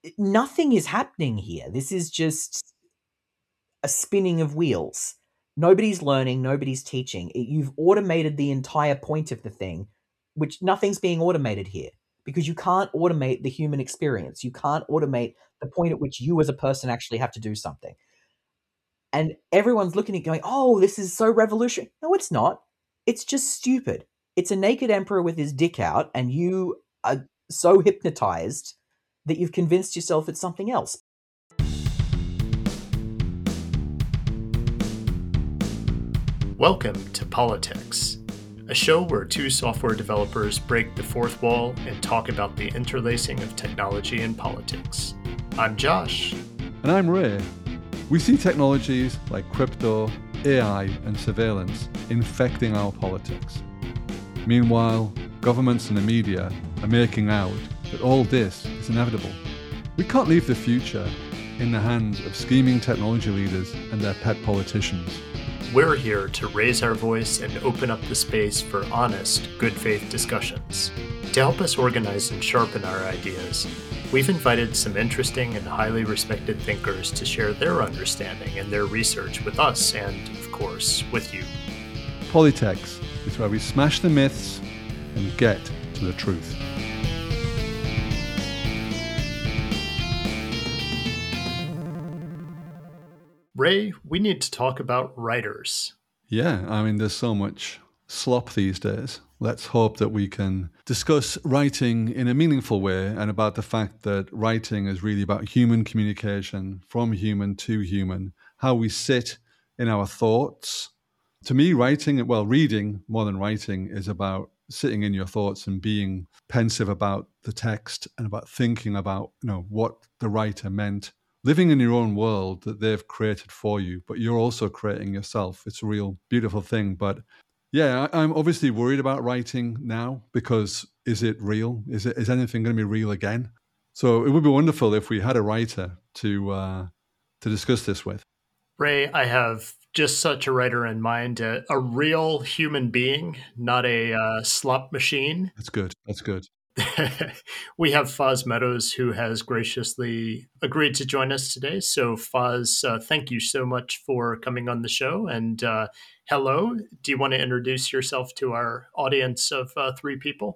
nothing is happening here. This is just a spinning of wheels. Nobody's learning, nobody's teaching. You've automated the entire point of the thing, which nothing's being automated here because you can't automate the human experience. You can't automate the point at which you as a person actually have to do something. And everyone's looking at it going, oh, this is so revolutionary. No, it's not. It's just stupid. It's a naked emperor with his dick out, and you are so hypnotized that you've convinced yourself it's something else. Welcome to Politics, a show where two software developers break the fourth wall and talk about the interlacing of technology and politics. I'm Josh. And I'm Ray. We see technologies like crypto, AI, and surveillance infecting our politics. Meanwhile, governments and the media are making out that all this is inevitable. We can't leave the future in the hands of scheming technology leaders and their pet politicians. We're here to raise our voice and open up the space for honest, good faith discussions. To help us organize and sharpen our ideas, we've invited some interesting and highly respected thinkers to share their understanding and their research with us and, of course, with you. Politics is where we smash the myths and get to the truth. Ray, we need to talk about writers. Yeah, I mean, there's so much slop these days. Let's hope that we can discuss writing in a meaningful way and about the fact that writing is really about human communication, from human to human, how we sit in our thoughts. To me, reading more than writing is about sitting in your thoughts and being pensive about the text and about thinking about, what the writer meant. Living in your own world that they've created for you, but you're also creating yourself. It's a real beautiful thing. But yeah, I'm obviously worried about writing now because is it real? Is anything going to be real again? So it would be wonderful if we had a writer to discuss this with. Ray, I have just such a writer in mind, a real human being, not a slot machine. That's good. We have Foz Meadows, who has graciously agreed to join us today. So Foz, thank you so much for coming on the show. And hello, do you want to introduce yourself to our audience of three people?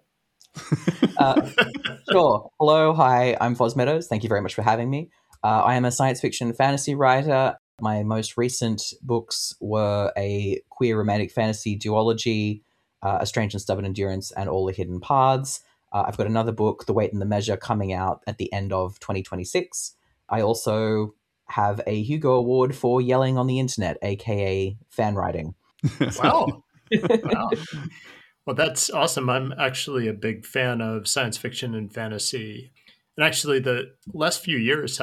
Sure. Hello, hi, I'm Foz Meadows. Thank you very much for having me. I am a science fiction fantasy writer. My most recent books were a queer romantic fantasy duology, A Strange and Stubborn Endurance, and All the Hidden Paths. I've got another book, The Weight and the Measure, coming out at the end of 2026. I also have a Hugo Award for yelling on the internet, aka fan writing. Wow. Wow. Well, that's awesome. I'm actually a big fan of science fiction and fantasy. And actually, the last few years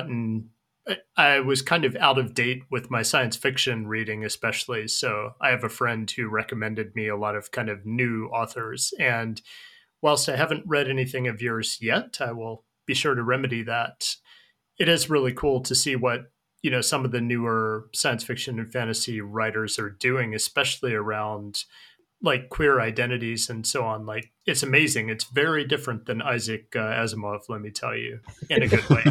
I was kind of out of date with my science fiction reading, especially. So I have a friend who recommended me a lot of kind of new authors. And whilst I haven't read anything of yours yet, I will be sure to remedy that. It is really cool to see what, some of the newer science fiction and fantasy writers are doing, especially around like queer identities and so on. Like, it's amazing. It's very different than Isaac Asimov, let me tell you, in a good way.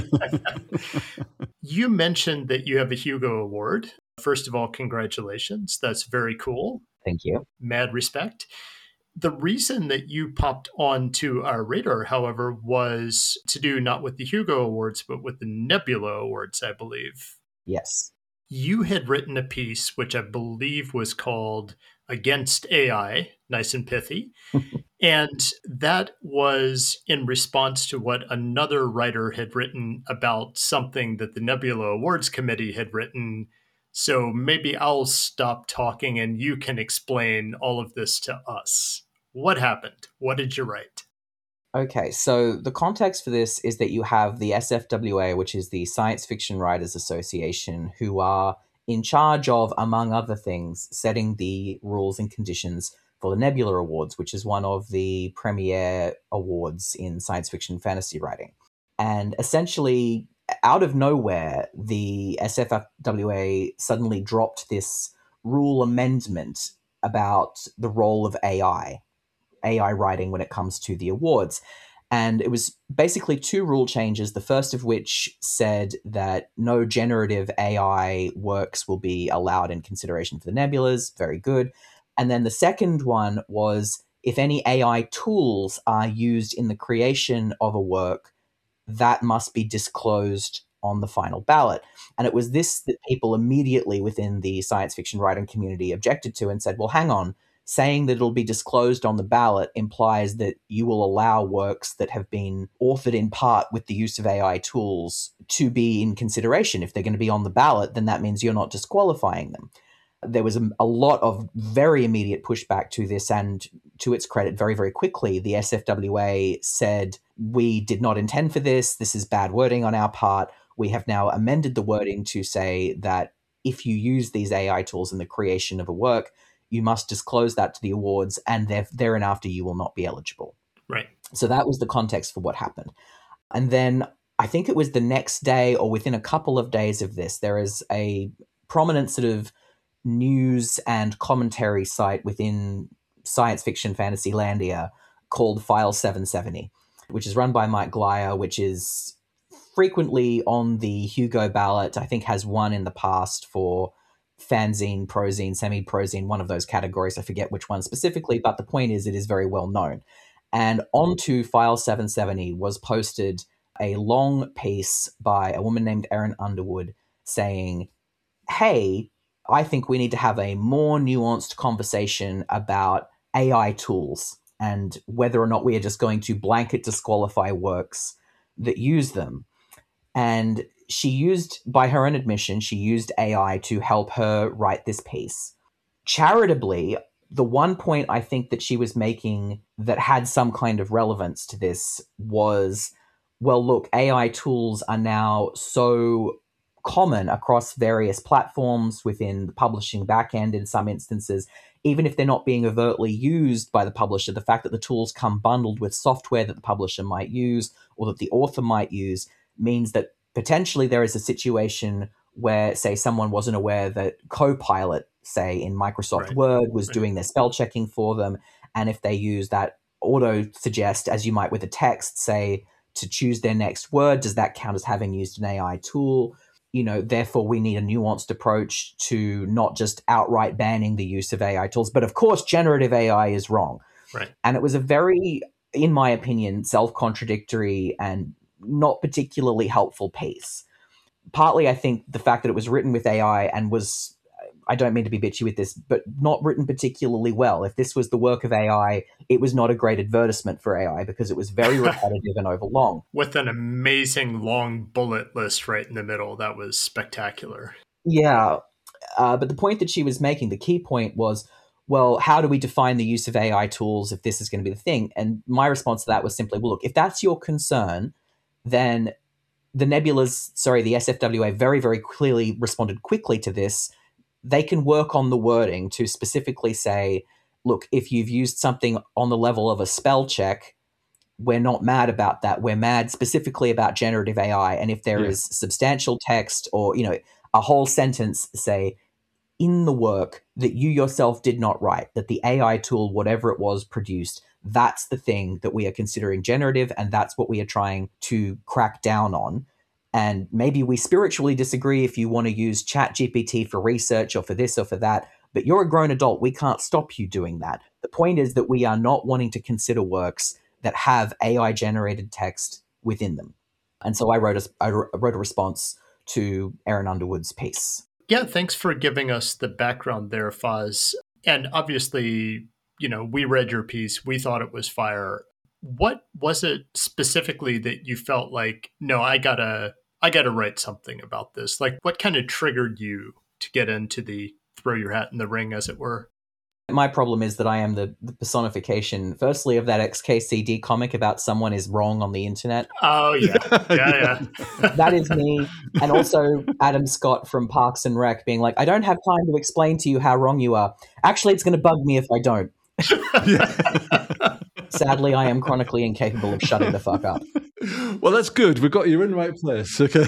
You mentioned that you have a Hugo Award. First of all, congratulations. That's very cool. Thank you. Mad respect. The reason that you popped onto our radar, however, was to do not with the Hugo Awards, but with the Nebula Awards, I believe. Yes. You had written a piece, which I believe was called Against AI, nice and pithy. And that was in response to what another writer had written about something that the Nebula Awards Committee had written. So maybe I'll stop talking and you can explain all of this to us. What happened? What did you write? Okay, so the context for this is that you have the SFWA, which is the Science Fiction Writers Association, who are in charge of, among other things, setting the rules and conditions for the Nebula Awards, which is one of the premier awards in science fiction fantasy writing. And essentially, out of nowhere, the SFWA suddenly dropped this rule amendment about the role of AI writing when it comes to the awards. And it was basically 2 rule changes, the first of which said that no generative AI works will be allowed in consideration for the nebulas. Very good. And then the second one was if any AI tools are used in the creation of a work, that must be disclosed on the final ballot. And it was this that people immediately within the science fiction writing community objected to and said, well, hang on, saying that it'll be disclosed on the ballot implies that you will allow works that have been authored in part with the use of AI tools to be in consideration. If they're going to be on the ballot, then that means you're not disqualifying them. There was a lot of very immediate pushback to this, and to its credit, very, very quickly, the SFWA said, we did not intend for this. This is bad wording on our part. We have now amended the wording to say that if you use these AI tools in the creation of a work, you must disclose that to the awards, and thereafter you will not be eligible. Right. So that was the context for what happened. And then I think it was the next day or within a couple of days of this, there is a prominent sort of news and commentary site within science fiction fantasy landia called File 770, which is run by Mike Glyer, which is frequently on the Hugo ballot. I think has won in the past for fanzine, prozine, semi-prozine, one of those categories. I forget which one specifically, but the point is it is very well known. And onto File 770 was posted a long piece by a woman named Erin Underwood saying, hey, I think we need to have a more nuanced conversation about AI tools and whether or not we are just going to blanket disqualify works that use them. And she used, by her own admission, she used AI to help her write this piece. Charitably, the one point I think that she was making that had some kind of relevance to this was, well, look, AI tools are now so common across various platforms within the publishing backend in some instances, even if they're not being overtly used by the publisher, the fact that the tools come bundled with software that the publisher might use or that the author might use means that potentially there is a situation where, say, someone wasn't aware that Copilot, say, in Microsoft Word was doing their spell checking for them. And if they use that auto suggest, as you might with a text, say, to choose their next word, does that count as having used an AI tool? You know, therefore, we need a nuanced approach to not just outright banning the use of AI tools. But of course, generative AI is wrong. Right. And it was a very, in my opinion, self-contradictory and not particularly helpful piece. Partly, I think the fact that it was written with AI and was, I don't mean to be bitchy with this, but not written particularly well. If this was the work of AI, it was not a great advertisement for AI because it was very repetitive and overlong. With an amazing long bullet list right in the middle. That was spectacular. Yeah. But the point that she was making, the key point was, well, how do we define the use of AI tools if this is going to be the thing? And my response to that was simply, well, look, if that's your concern, then the SFWA very, very clearly responded quickly to this. They can work on the wording to specifically say, look, if you've used something on the level of a spell check, we're not mad about that. We're mad specifically about generative AI. And if there is substantial text or, you know, a whole sentence, say, in the work that you yourself did not write, that the AI tool, whatever it was, produced, that's the thing that we are considering generative, and that's what we are trying to crack down on. And maybe we spiritually disagree if you want to use ChatGPT for research or for this or for that, but you're a grown adult. We can't stop you doing that. The point is that we are not wanting to consider works that have AI-generated text within them. And so I wrote a response to Erin Underwood's piece. Yeah, thanks for giving us the background there, Foz. And obviously, you know, we read your piece. We thought it was fire. What was it specifically that you felt like, no, I gotta write something about this? Like, what kind of triggered you to get into the throw your hat in the ring, as it were? My problem is that I am the personification, firstly, of that XKCD comic about someone is wrong on the internet. Oh, yeah. Yeah. That is me. And also Adam Scott from Parks and Rec being like, I don't have time to explain to you how wrong you are. Actually, it's going to bug me if I don't. Sadly, I am chronically incapable of shutting the fuck up. Well, that's good. We've got you in the right place. Okay.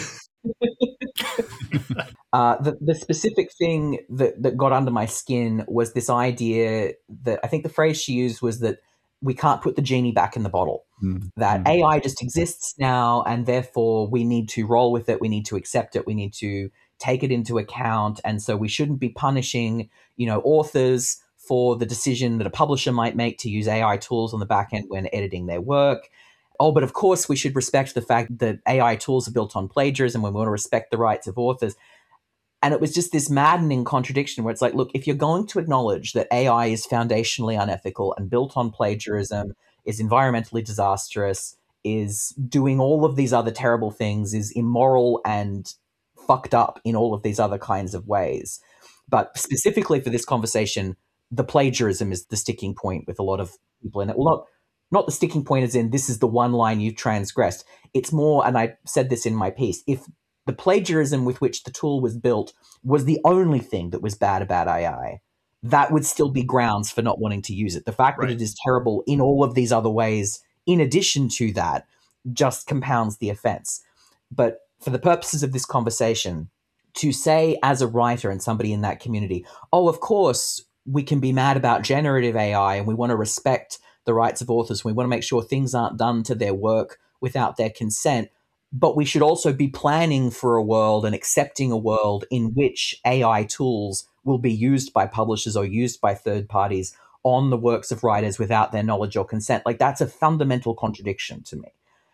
The specific thing that got under my skin was this idea that I think the phrase she used was that we can't put the genie back in the bottle. That Mm. AI just exists now, and therefore we need to roll with it. We need to accept it. We need to take it into account. And so we shouldn't be punishing, authors for the decision that a publisher might make to use AI tools on the back end when editing their work. Oh, but of course we should respect the fact that AI tools are built on plagiarism when we want to respect the rights of authors. And it was just this maddening contradiction where it's like, look, if you're going to acknowledge that AI is foundationally unethical and built on plagiarism, is environmentally disastrous, is doing all of these other terrible things, is immoral and fucked up in all of these other kinds of ways. But specifically for this conversation, the plagiarism is the sticking point with a lot of people in it. Well, not the sticking point as in this is the one line you've transgressed. It's more, and I said this in my piece, if the plagiarism with which the tool was built was the only thing that was bad about AI, that would still be grounds for not wanting to use it. The fact that it is terrible in all of these other ways, in addition to that, just compounds the offense. But for the purposes of this conversation, to say as a writer and somebody in that community, oh, of course, we can be mad about generative AI and we want to respect the rights of authors. We want to make sure things aren't done to their work without their consent. But we should also be planning for a world and accepting a world in which AI tools will be used by publishers or used by third parties on the works of writers without their knowledge or consent. Like, that's a fundamental contradiction to me.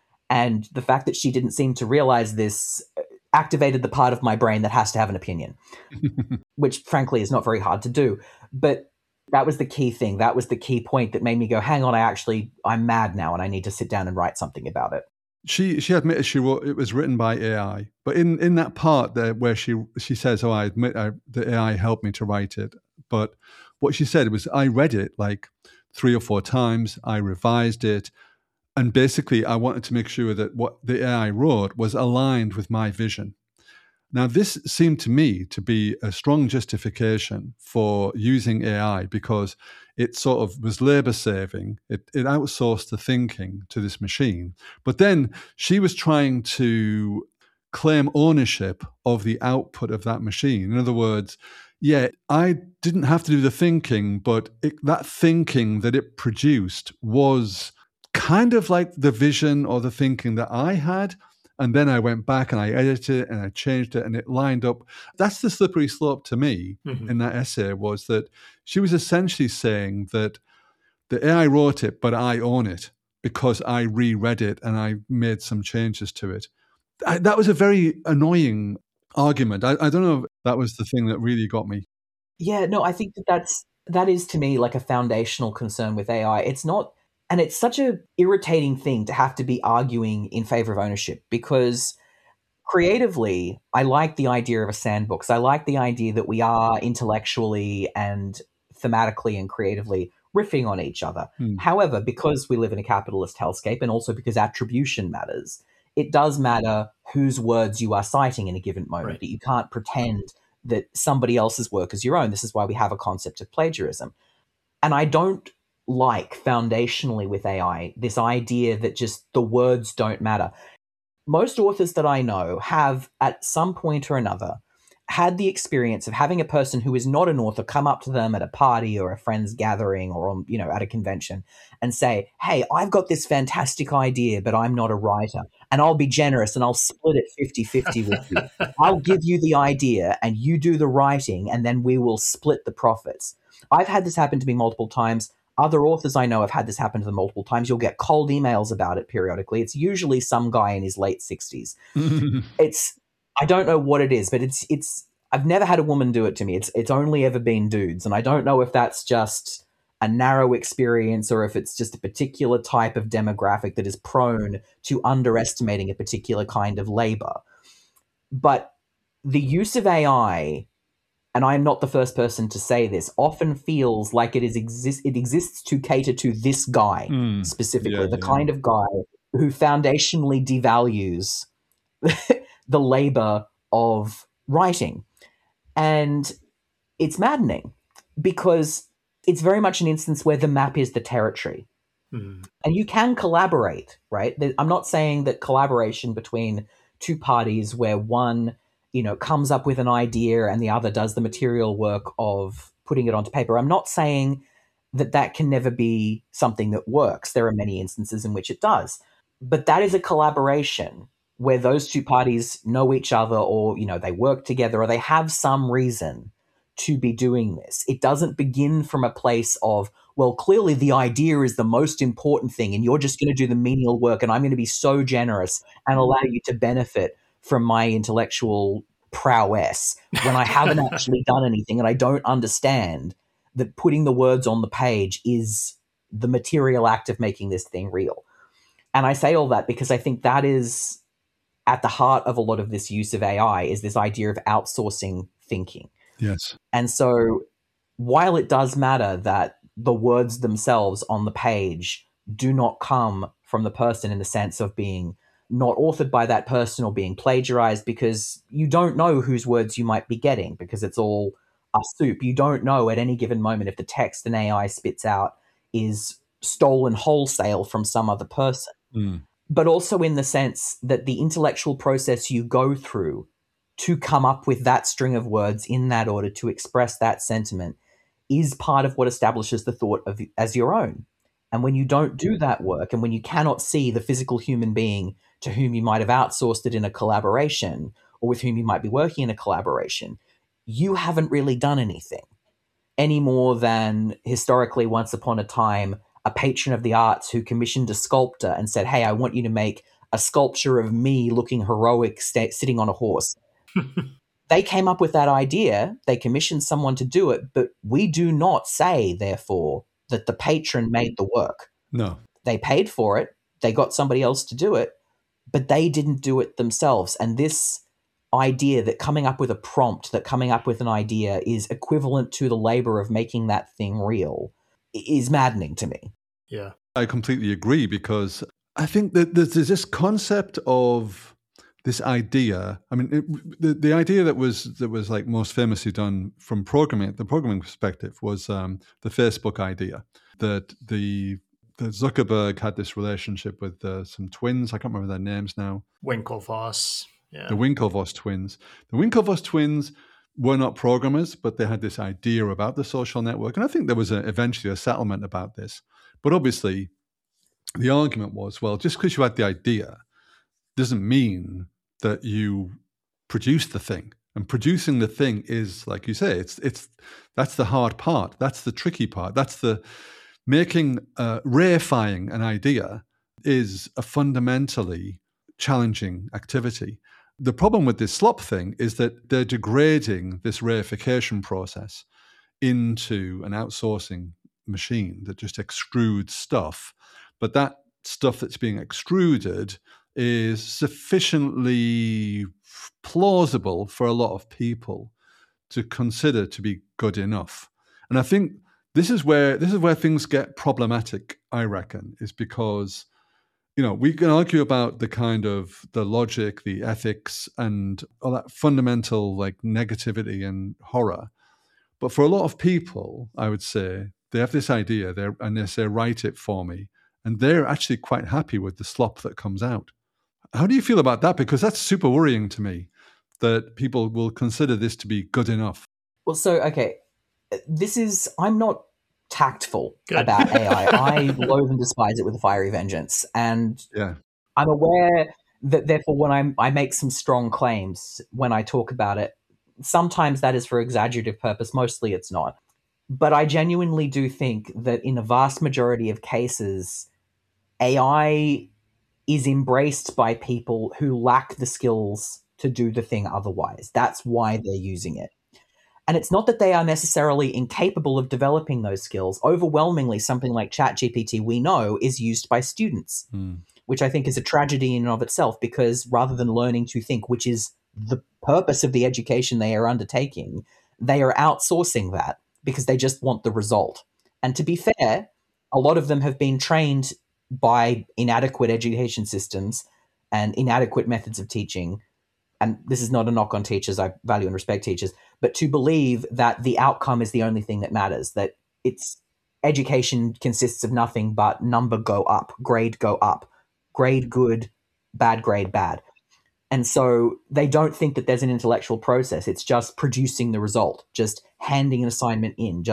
And the fact that she didn't seem to realize this activated the part of my brain that has to have an opinion, which frankly is not very hard to do. But that was the key thing. That was the key point that made me go, hang on, I'm mad now and I need to sit down and write something about it. She admitted she wrote it was written by AI, but in that part there where she says, "Oh, I admit the AI helped me to write it," but what she said was, "I read it like 3 or 4 times. I revised it, and basically, I wanted to make sure that what the AI wrote was aligned with my vision." Now, this seemed to me to be a strong justification for using AI because it sort of was labor saving. It outsourced the thinking to this machine. But then she was trying to claim ownership of the output of that machine. In other words, yeah, I didn't have to do the thinking, but that thinking that it produced was kind of like the vision or the thinking that I had. And then I went back and I edited it and I changed it and it lined up. That's the slippery slope to me in that essay, was that she was essentially saying that the AI wrote it, but I own it because I reread it and I made some changes to it. That was a very annoying argument. I don't know if that was the thing that really got me. Yeah, no, I think that is to me like a foundational concern with AI. It's not. And it's such an irritating thing to have to be arguing in favor of ownership, because creatively, I like the idea of a sandbox. I like the idea that we are intellectually and thematically and creatively riffing on each other. However, because we live in a capitalist hellscape and also because attribution matters, it does matter whose words you are citing in a given moment. You can't pretend that somebody else's work is your own. This is why we have a concept of plagiarism. And I don't like foundationally with AI this idea that just the words don't matter. Most authors that I know have at some point or another had the experience of having a person who is not an author come up to them at a party or a friend's gathering or on, at a convention and say, "Hey, I've got this fantastic idea, but I'm not a writer, and I'll be generous and I'll split it 50-50 with you. I'll give you the idea and you do the writing and then we will split the profits." I've had this happen to me multiple times. Other authors I know have had this happen to them multiple times. You'll get cold emails about it periodically. It's usually some guy in his late 60s. I don't know what it is, but it's I've never had a woman do it to me. It's only ever been dudes. And I don't know if that's just a narrow experience or if it's just a particular type of demographic that is prone to underestimating a particular kind of labor. But the use of AI, and I'm not the first person to say this, often feels like it exists to cater to this guy specifically, the kind of guy who foundationally devalues the labor of writing. And it's maddening because it's very much an instance where the map is the territory. And you can collaborate, right? I'm not saying that collaboration between two parties where one comes up with an idea and the other does the material work of putting it onto paper. I'm not saying that can never be something that works. There are many instances in which it does. But that is a collaboration where those two parties know each other, or, they work together, or they have some reason to be doing this. It doesn't begin from a place of, well, clearly the idea is the most important thing, and you're just going to do the menial work, and I'm going to be so generous and allow you to benefit from my intellectual prowess when I haven't actually done anything, and I don't understand that putting the words on the page is the material act of making this thing real. And I say all that because I think that is at the heart of a lot of this use of AI, is this idea of outsourcing thinking. Yes. And so while it does matter that the words themselves on the page do not come from the person in the sense of being not authored by that person or being plagiarized, because you don't know whose words you might be getting, because it's all a soup. You don't know at any given moment if the text an AI spits out is stolen wholesale from some other person. But also in the sense that the intellectual process you go through to come up with that string of words in that order to express that sentiment is part of what establishes the thought of as your own. And when you don't do that work, and when you cannot see the physical human being to whom you might have outsourced it in a collaboration, or with whom you might be working in a collaboration, you haven't really done anything, any more than historically, once upon a time, a patron of the arts who commissioned a sculptor and said, hey, I want you to make a sculpture of me looking heroic sitting on a horse. They came up with that idea. They commissioned someone to do it, but we do not say, therefore, that the patron made the work. No. They paid for it. They got somebody else to do it, but they didn't do it themselves. And this idea that coming up with a prompt, that coming up with an idea is equivalent to the labor of making that thing real, is maddening to me. Yeah. I completely agree, because I think that there's this concept of this idea. I mean, the idea that was like most famously done from the programming perspective, was the Facebook idea, that Zuckerberg had this relationship with some twins. I can't remember their names now. Winklevoss. Yeah. The Winklevoss twins. The Winklevoss twins were not programmers, but they had this idea about the social network. And I think there was eventually a settlement about this. But obviously, the argument was, well, just because you had the idea doesn't mean that you produced the thing. And producing the thing is, like you say, that's the hard part. That's the tricky part. That's the rareifying an idea is a fundamentally challenging activity. The problem with this slop thing is that they're degrading this reification process into an outsourcing machine that just extrudes stuff. But that stuff that's being extruded is sufficiently plausible for a lot of people to consider to be good enough. And I think this is where things get problematic, I reckon, is because we can argue about the kind of the logic, the ethics, and all that fundamental like negativity and horror. But for a lot of people, I would say, they have this idea and they say, write it for me. And they're actually quite happy with the slop that comes out. How do you feel about that? Because that's super worrying to me, that people will consider this to be good enough. Well, so, okay, I'm not tactful about AI. I loathe and despise it with a fiery vengeance. And I'm aware that therefore when I make some strong claims when I talk about it, sometimes that is for exaggerative purpose, mostly it's not. But I genuinely do think that in a vast majority of cases, AI is embraced by people who lack the skills to do the thing otherwise. That's why they're using it. And it's not that they are necessarily incapable of developing those skills. Overwhelmingly, something like ChatGPT, we know, is used by students, which I think is a tragedy in and of itself, because rather than learning to think, which is the purpose of the education they are undertaking, they are outsourcing that because they just want the result. And to be fair, a lot of them have been trained by inadequate education systems and inadequate methods of teaching. And this is not a knock on teachers. I value and respect teachers, but to believe that the outcome is the only thing that matters, that education consists of nothing but number go up, grade go up, grade good, bad grade bad. And so they don't think that there's an intellectual process. It's just producing the result, just handing an assignment in, just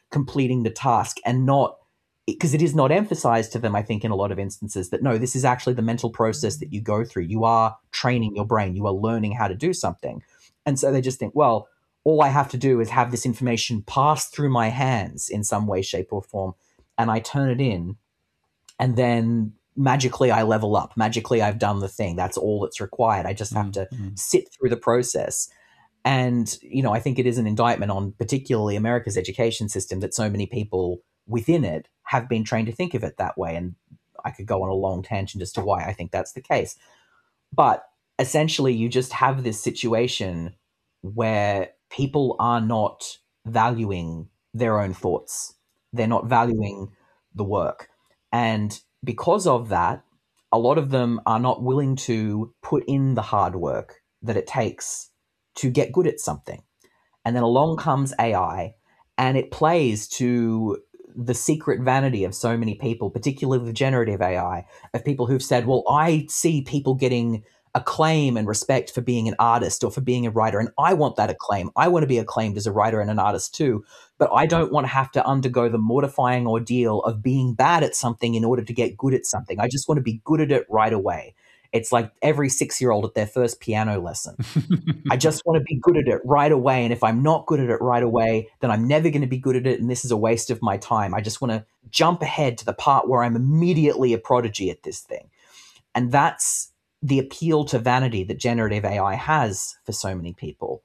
completing the task, and not because it is not emphasized to them, I think, in a lot of instances, that no, this is actually the mental process that you go through. You are training your brain, you are learning how to do something. And so they just think, well, all I have to do is have this information pass through my hands in some way, shape, or form, and I turn it in, and then magically I level up. Magically I've done the thing. That's all that's required. I just have to sit through the process. And, I think it is an indictment on particularly America's education system that so many people within it have been trained to think of it that way. And I could go on a long tangent as to why I think that's the case. But essentially, you just have this situation where people are not valuing their own thoughts. They're not valuing the work. And because of that, a lot of them are not willing to put in the hard work that it takes to get good at something. And then along comes AI, and it plays to the secret vanity of so many people, particularly the generative AI, of people who've said, well, I see people getting acclaim and respect for being an artist or for being a writer, and I want that acclaim. I want to be acclaimed as a writer and an artist too, but I don't want to have to undergo the mortifying ordeal of being bad at something in order to get good at something. I just want to be good at it right away. It's like every 6-year-old at their first piano lesson. I just want to be good at it right away. And if I'm not good at it right away, then I'm never going to be good at it. And this is a waste of my time. I just want to jump ahead to the part where I'm immediately a prodigy at this thing. And that's the appeal to vanity that generative AI has for so many people.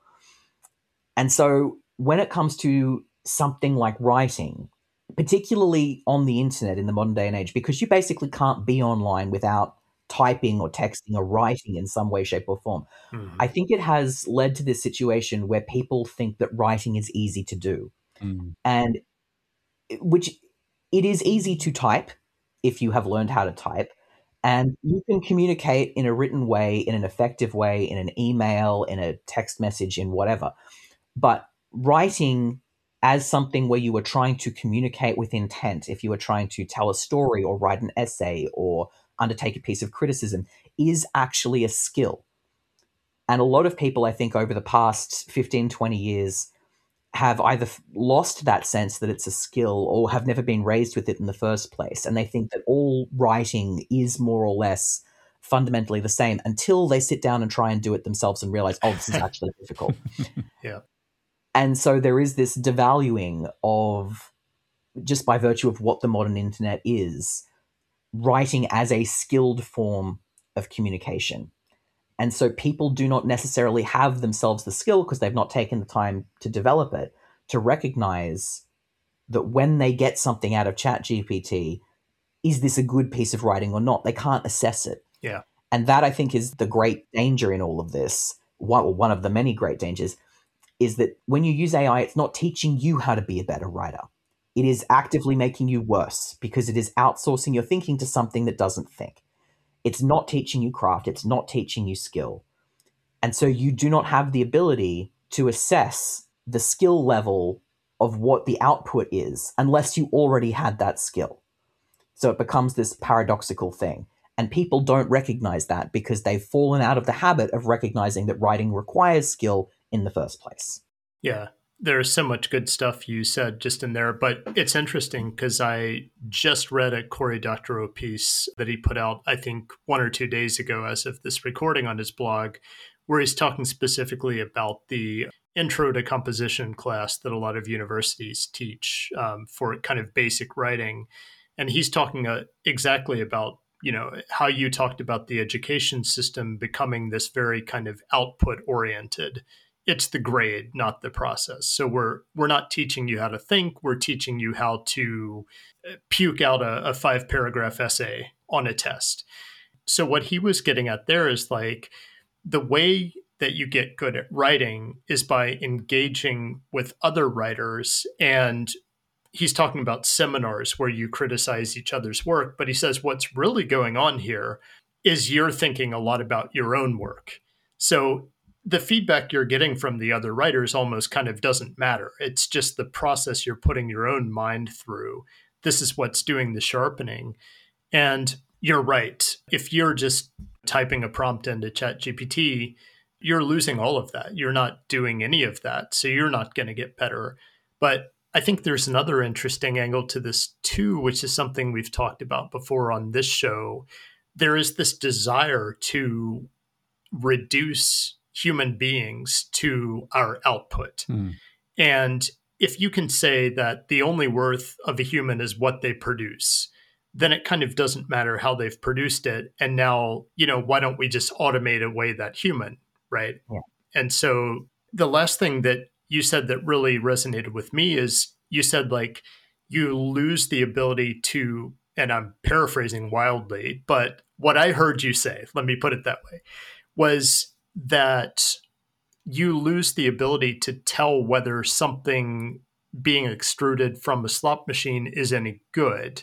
And so when it comes to something like writing, particularly on the internet in the modern day and age, because you basically can't be online without typing or texting or writing in some way, shape, or form. I think it has led to this situation where people think that writing is easy to do. And which it is easy to type if you have learned how to type. And you can communicate in a written way, in an effective way, in an email, in a text message, in whatever. But writing as something where you are trying to communicate with intent, if you are trying to tell a story or write an essay or undertake a piece of criticism, is actually a skill. And a lot of people, I think, over the past 15, 20 years have either lost that sense that it's a skill or have never been raised with it in the first place. And they think that all writing is more or less fundamentally the same until they sit down and try and do it themselves and realize, oh, this is actually difficult. Yeah. And so there is this devaluing of, just by virtue of what the modern internet is, writing as a skilled form of communication. And so people do not necessarily have themselves the skill, because they've not taken the time to develop it, to recognize that when they get something out of ChatGPT, is this a good piece of writing or not? They can't assess it. Yeah. And that, I think, is the great danger in all of this. One of the many great dangers is that when you use AI, it's not teaching you how to be a better writer. It is actively making you worse, because it is outsourcing your thinking to something that doesn't think. It's not teaching you craft. It's not teaching you skill. And so you do not have the ability to assess the skill level of what the output is unless you already had that skill. So it becomes this paradoxical thing. And people don't recognize that because they've fallen out of the habit of recognizing that writing requires skill in the first place. Yeah. There's so much good stuff you said just in there, but it's interesting because I just read a Cory Doctorow piece that he put out, I think 1 or 2 days ago as of this recording on his blog, where he's talking specifically about the intro to composition class that a lot of universities teach for kind of basic writing. And he's talking exactly about, how you talked about the education system becoming this very kind of output oriented. It's the grade, not the process. So we're not teaching you how to think. We're teaching you how to puke out a 5-paragraph essay on a test. So what he was getting at there is like the way that you get good at writing is by engaging with other writers. And he's talking about seminars where you criticize each other's work. But he says what's really going on here is you're thinking a lot about your own work. So the feedback you're getting from the other writers almost kind of doesn't matter. It's just the process you're putting your own mind through. This is what's doing the sharpening. And you're right. If you're just typing a prompt into ChatGPT, you're losing all of that. You're not doing any of that. So you're not going to get better. But I think there's another interesting angle to this too, which is something we've talked about before on this show. There is this desire to reduce human beings to our output. And if you can say that the only worth of a human is what they produce, then it kind of doesn't matter how they've produced it. And now, why don't we just automate away that human, right? Yeah. And so the last thing that you said that really resonated with me is you said, like, you lose the ability to, and I'm paraphrasing wildly, but what I heard you say, let me put it that way, was that you lose the ability to tell whether something being extruded from a slot machine is any good.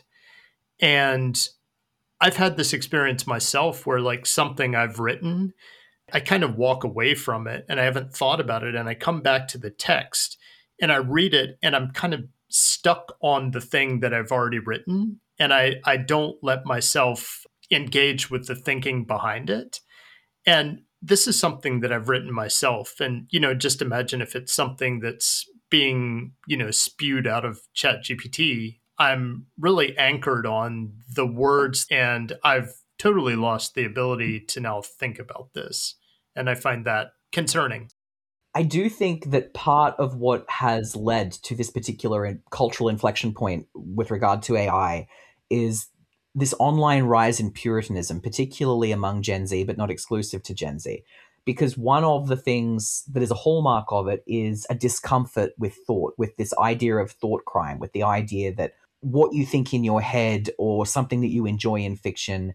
And I've had this experience myself where, like, something I've written, I kind of walk away from it and I haven't thought about it. And I come back to the text and I read it and I'm kind of stuck on the thing that I've already written. And I don't let myself engage with the thinking behind it. And this is something that I've written myself. And, just imagine if it's something that's being, spewed out of ChatGPT, I'm really anchored on the words and I've totally lost the ability to now think about this. And I find that concerning. I do think that part of what has led to this particular cultural inflection point with regard to AI is this online rise in Puritanism, particularly among Gen Z, but not exclusive to Gen Z. Because one of the things that is a hallmark of it is a discomfort with thought, with this idea of thought crime, with the idea that what you think in your head or something that you enjoy in fiction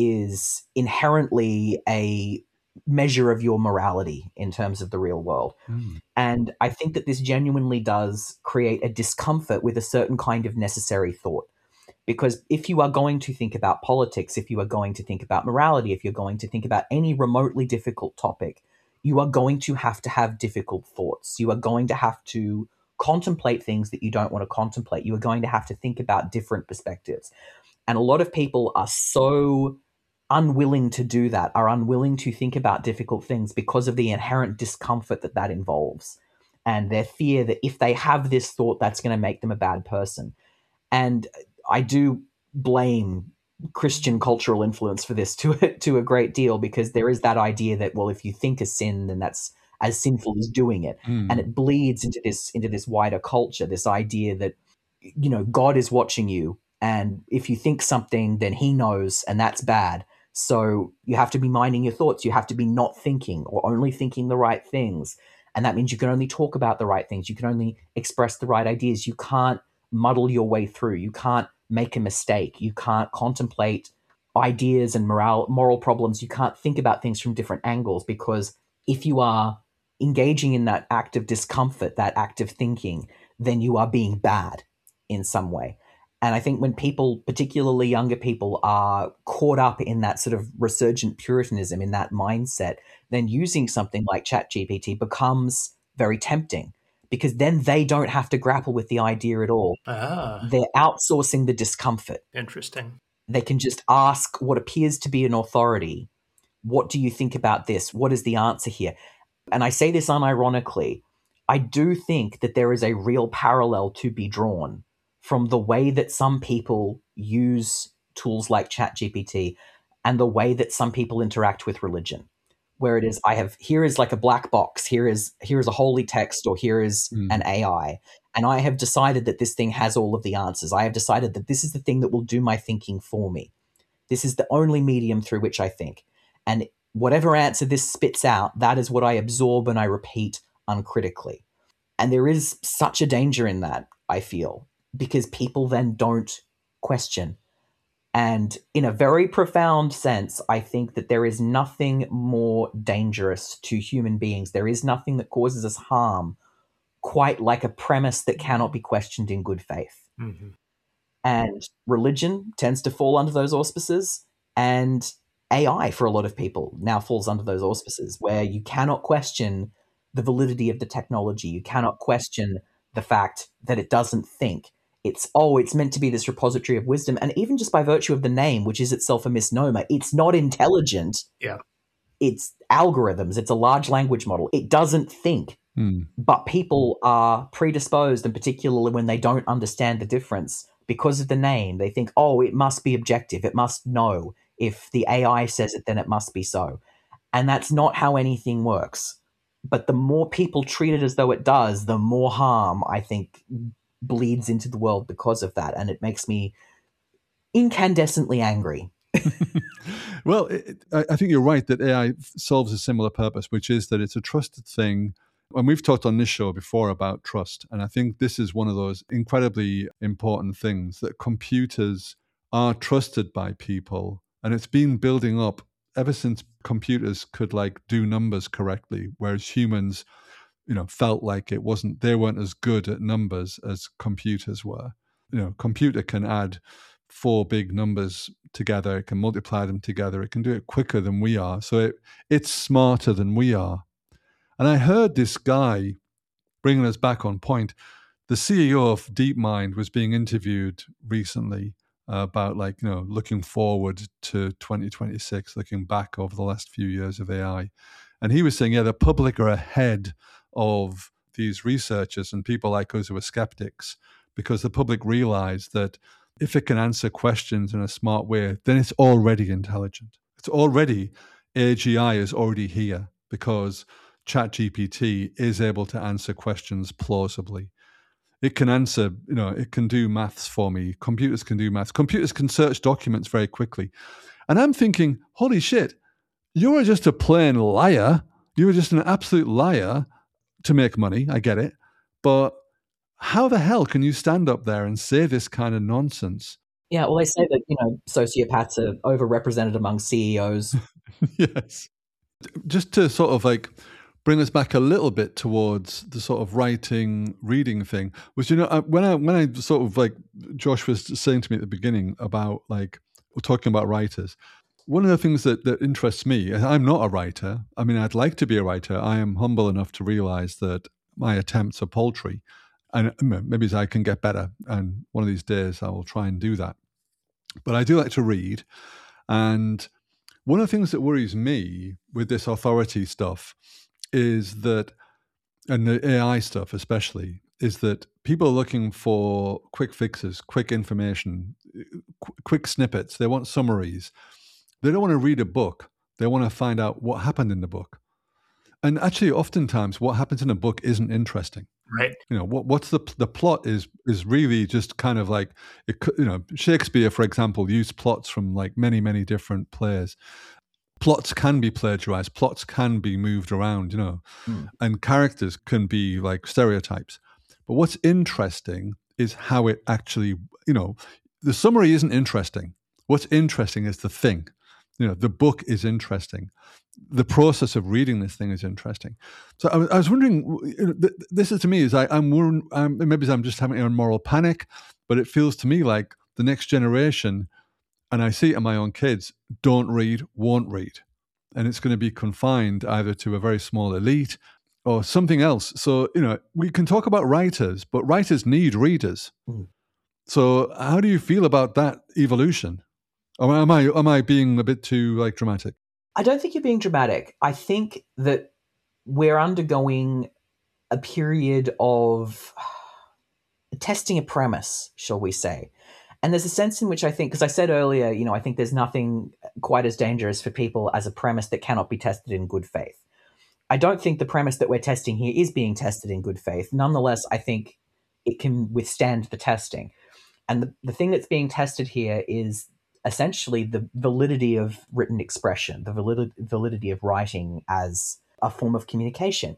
is inherently a measure of your morality in terms of the real world. And I think that this genuinely does create a discomfort with a certain kind of necessary thought. Because if you are going to think about politics, if you are going to think about morality, if you're going to think about any remotely difficult topic, you are going to have difficult thoughts. You are going to have to contemplate things that you don't want to contemplate. You are going to have to think about different perspectives. And a lot of people are so unwilling to do that, are unwilling to think about difficult things because of the inherent discomfort that that involves. And their fear that if they have this thought, that's going to make them a bad person. And I do blame Christian cultural influence for this to a great deal, because there is that idea that, well, if you think a sin, then that's as sinful as doing it. And it bleeds into this wider culture, this idea that, God is watching you. And if you think something, then he knows, and that's bad. So you have to be minding your thoughts. You have to be not thinking or only thinking the right things. And that means you can only talk about the right things. You can only express the right ideas. You can't muddle your way through. You can't make a mistake. You can't contemplate ideas and moral problems. You can't think about things from different angles, because if you are engaging in that act of discomfort, that act of thinking, then you are being bad in some way. And I think when people, particularly younger people, are caught up in that sort of resurgent Puritanism, in that mindset, then using something like ChatGPT becomes very tempting, because then they don't have to grapple with the idea at all. They're outsourcing the discomfort. Interesting. They can just ask what appears to be an authority, what do you think about this? What is the answer here? And I say this unironically. I do think that there is a real parallel to be drawn from the way that some people use tools like ChatGPT and the way that some people interact with religion, where it is, here is like a black box, here is a holy text, or here is an AI, and I have decided that this thing has all of the answers. I have decided that this is the thing that will do my thinking for me. This is the only medium through which I think. And whatever answer this spits out, that is what I absorb and I repeat uncritically. And there is such a danger in that, I feel, because people then don't question. And in a very profound sense, I think that there is nothing more dangerous to human beings. There is nothing that causes us harm quite like a premise that cannot be questioned in good faith. And religion tends to fall under those auspices, and AI, for a lot of people, now falls under those auspices, where you cannot question the validity of the technology. You cannot question the fact that it doesn't think. It's meant to be this repository of wisdom. And even just by virtue of the name, which is itself a misnomer, it's not intelligent. Yeah. It's algorithms. It's a large language model. It doesn't think. But people are predisposed, and particularly when they don't understand the difference because of the name, they think, oh, it must be objective. It must know. If the AI says it, then it must be so. And that's not how anything works. But the more people treat it as though it does, the more harm, I think, bleeds into the world because of that. And it makes me incandescently angry. Well, I think you're right that AI solves a similar purpose, which is that it's a trusted thing. And we've talked on this show before about trust. And I think this is one of those incredibly important things, that computers are trusted by people. And it's been building up ever since computers could like do numbers correctly, whereas humans, felt like they weren't as good at numbers as computers were. Computer can add 4 big numbers together, it can multiply them together, it can do it quicker than we are. So it's smarter than we are. And I heard this guy, bringing us back on point, the CEO of DeepMind was being interviewed recently about looking forward to 2026, looking back over the last few years of AI. And he was saying, the public are ahead of these researchers and people like us who are skeptics, because the public realize that if it can answer questions in a smart way, then it's already intelligent. AGI is already here, because ChatGPT is able to answer questions plausibly. It can answer, it can do maths for me. Computers can do maths. Computers can search documents very quickly. And I'm thinking, holy shit, you are just a plain liar. You are just an absolute liar to make money. I get it. But how the hell can you stand up there and say this kind of nonsense? Yeah, well, they say that, sociopaths are overrepresented among CEOs. Yes. Just to sort of bring us back a little bit towards the sort of writing, reading thing, was, when I sort of Josh was saying to me at the beginning about we're talking about writers. One of the things that interests me, I'm not a writer. I mean, I'd like to be a writer. I am humble enough to realize that my attempts are paltry, and maybe I can get better. And one of these days I will try and do that. But I do like to read. And one of the things that worries me with this authority stuff is that, and the AI stuff especially, is that people are looking for quick fixes, quick information, quick snippets. They want summaries. They don't want to read a book. They want to find out what happened in the book. And actually, oftentimes, what happens in a book isn't interesting. Right. What's the plot is really just kind of Shakespeare, for example, used plots from many, many different plays. Plots can be plagiarized. Plots can be moved around, and characters can be stereotypes. But what's interesting is how it actually, the summary isn't interesting. What's interesting is the thing. The book is interesting. The process of reading this thing is interesting. So I was wondering, this is to me is maybe I'm just having a moral panic, but it feels to me like the next generation, and I see it in my own kids, don't read, won't read. And it's going to be confined either to a very small elite or something else. So, we can talk about writers, but writers need readers. Mm. So how do you feel about that evolution? Or am I being a bit too dramatic? I don't think you're being dramatic. I think that we're undergoing a period of testing a premise, shall we say. And there's a sense in which I think, because I said earlier, I think there's nothing quite as dangerous for people as a premise that cannot be tested in good faith. I don't think the premise that we're testing here is being tested in good faith. Nonetheless, I think it can withstand the testing. And the thing that's being tested here is essentially the validity of written expression, the validity of writing as a form of communication.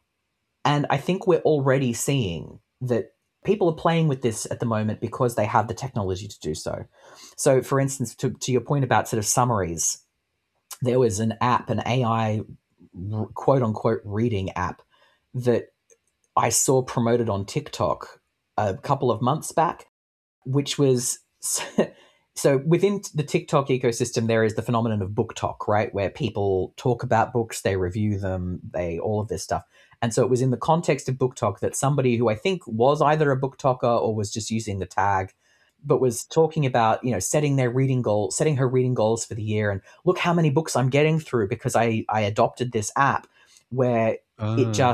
And I think we're already seeing that people are playing with this at the moment because they have the technology to do so. So, for instance, to your point about sort of summaries, there was an app, an AI quote-unquote reading app that I saw promoted on TikTok a couple of months back, which was... So within the TikTok ecosystem, there is the phenomenon of book talk, right? Where people talk about books, they review them, all of this stuff. And so it was in the context of book talk that somebody who I think was either a book talker or was just using the tag, but was talking about, setting her reading goals for the year. And look how many books I'm getting through because I adopted this app where it just,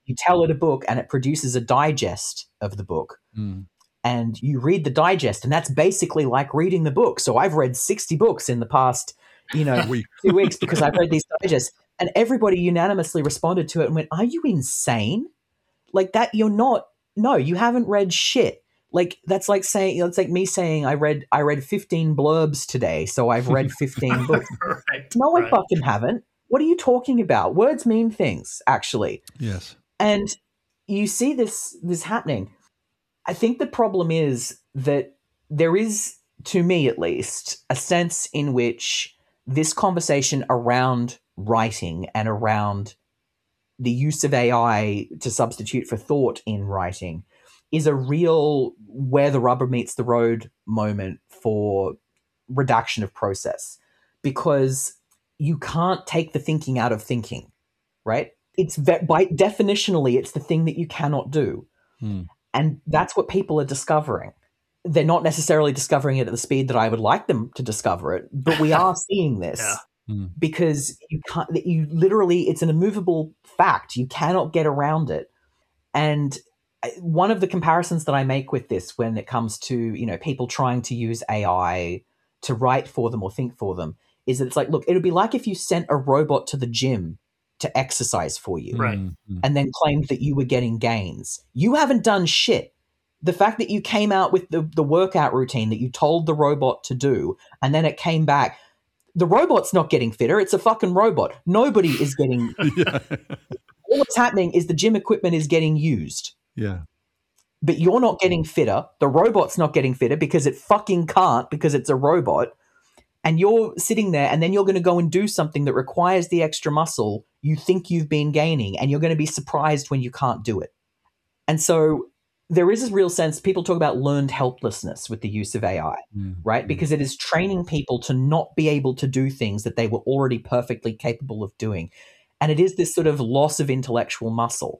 You tell it a book and it produces a digest of the book. And you read the digest, and that's basically like reading the book. So I've read 60 books in the past, 2 weeks because I've read these digests, and everybody unanimously responded to it and went, "Are you insane? Like that? You're not. No, you haven't read shit." Like that's like saying, it's like me saying I read 15 blurbs today, so I've read 15 books. Right, No, I right. fucking haven't. What are you talking about? Words mean things, actually. Yes. And you see this happening. I think the problem is that there is, to me at least, a sense in which this conversation around writing and around the use of AI to substitute for thought in writing is a real where the rubber meets the road moment for reduction of process, because you can't take the thinking out of thinking, right? It's by definitionally, it's the thing that you cannot do. And that's what people are discovering. They're not necessarily discovering it at the speed that I would like them to discover it, but we are seeing this because you can't. You literally, it's an immovable fact. You cannot get around it. And one of the comparisons that I make with this, when it comes to people trying to use AI to write for them or think for them, is that it's like, look, it would be like if you sent a robot to the gym to exercise for you, Right. and then claimed that you were getting gains. You haven't done shit. The fact that you came out with the workout routine that you told the robot to do, and then it came back, the robot's not getting fitter. It's a fucking robot. Nobody is getting. All that's happening is the gym equipment is getting used. Yeah. But you're not getting fitter. The robot's not getting fitter because it fucking can't, because it's a robot. And you're sitting there, and then you're going to go and do something that requires the extra muscle you think you've been gaining, and you're going to be surprised when you can't do it. And so there is a real sense, people talk about learned helplessness with the use of AI, right? Because it is training people to not be able to do things that they were already perfectly capable of doing. And it is this sort of loss of intellectual muscle.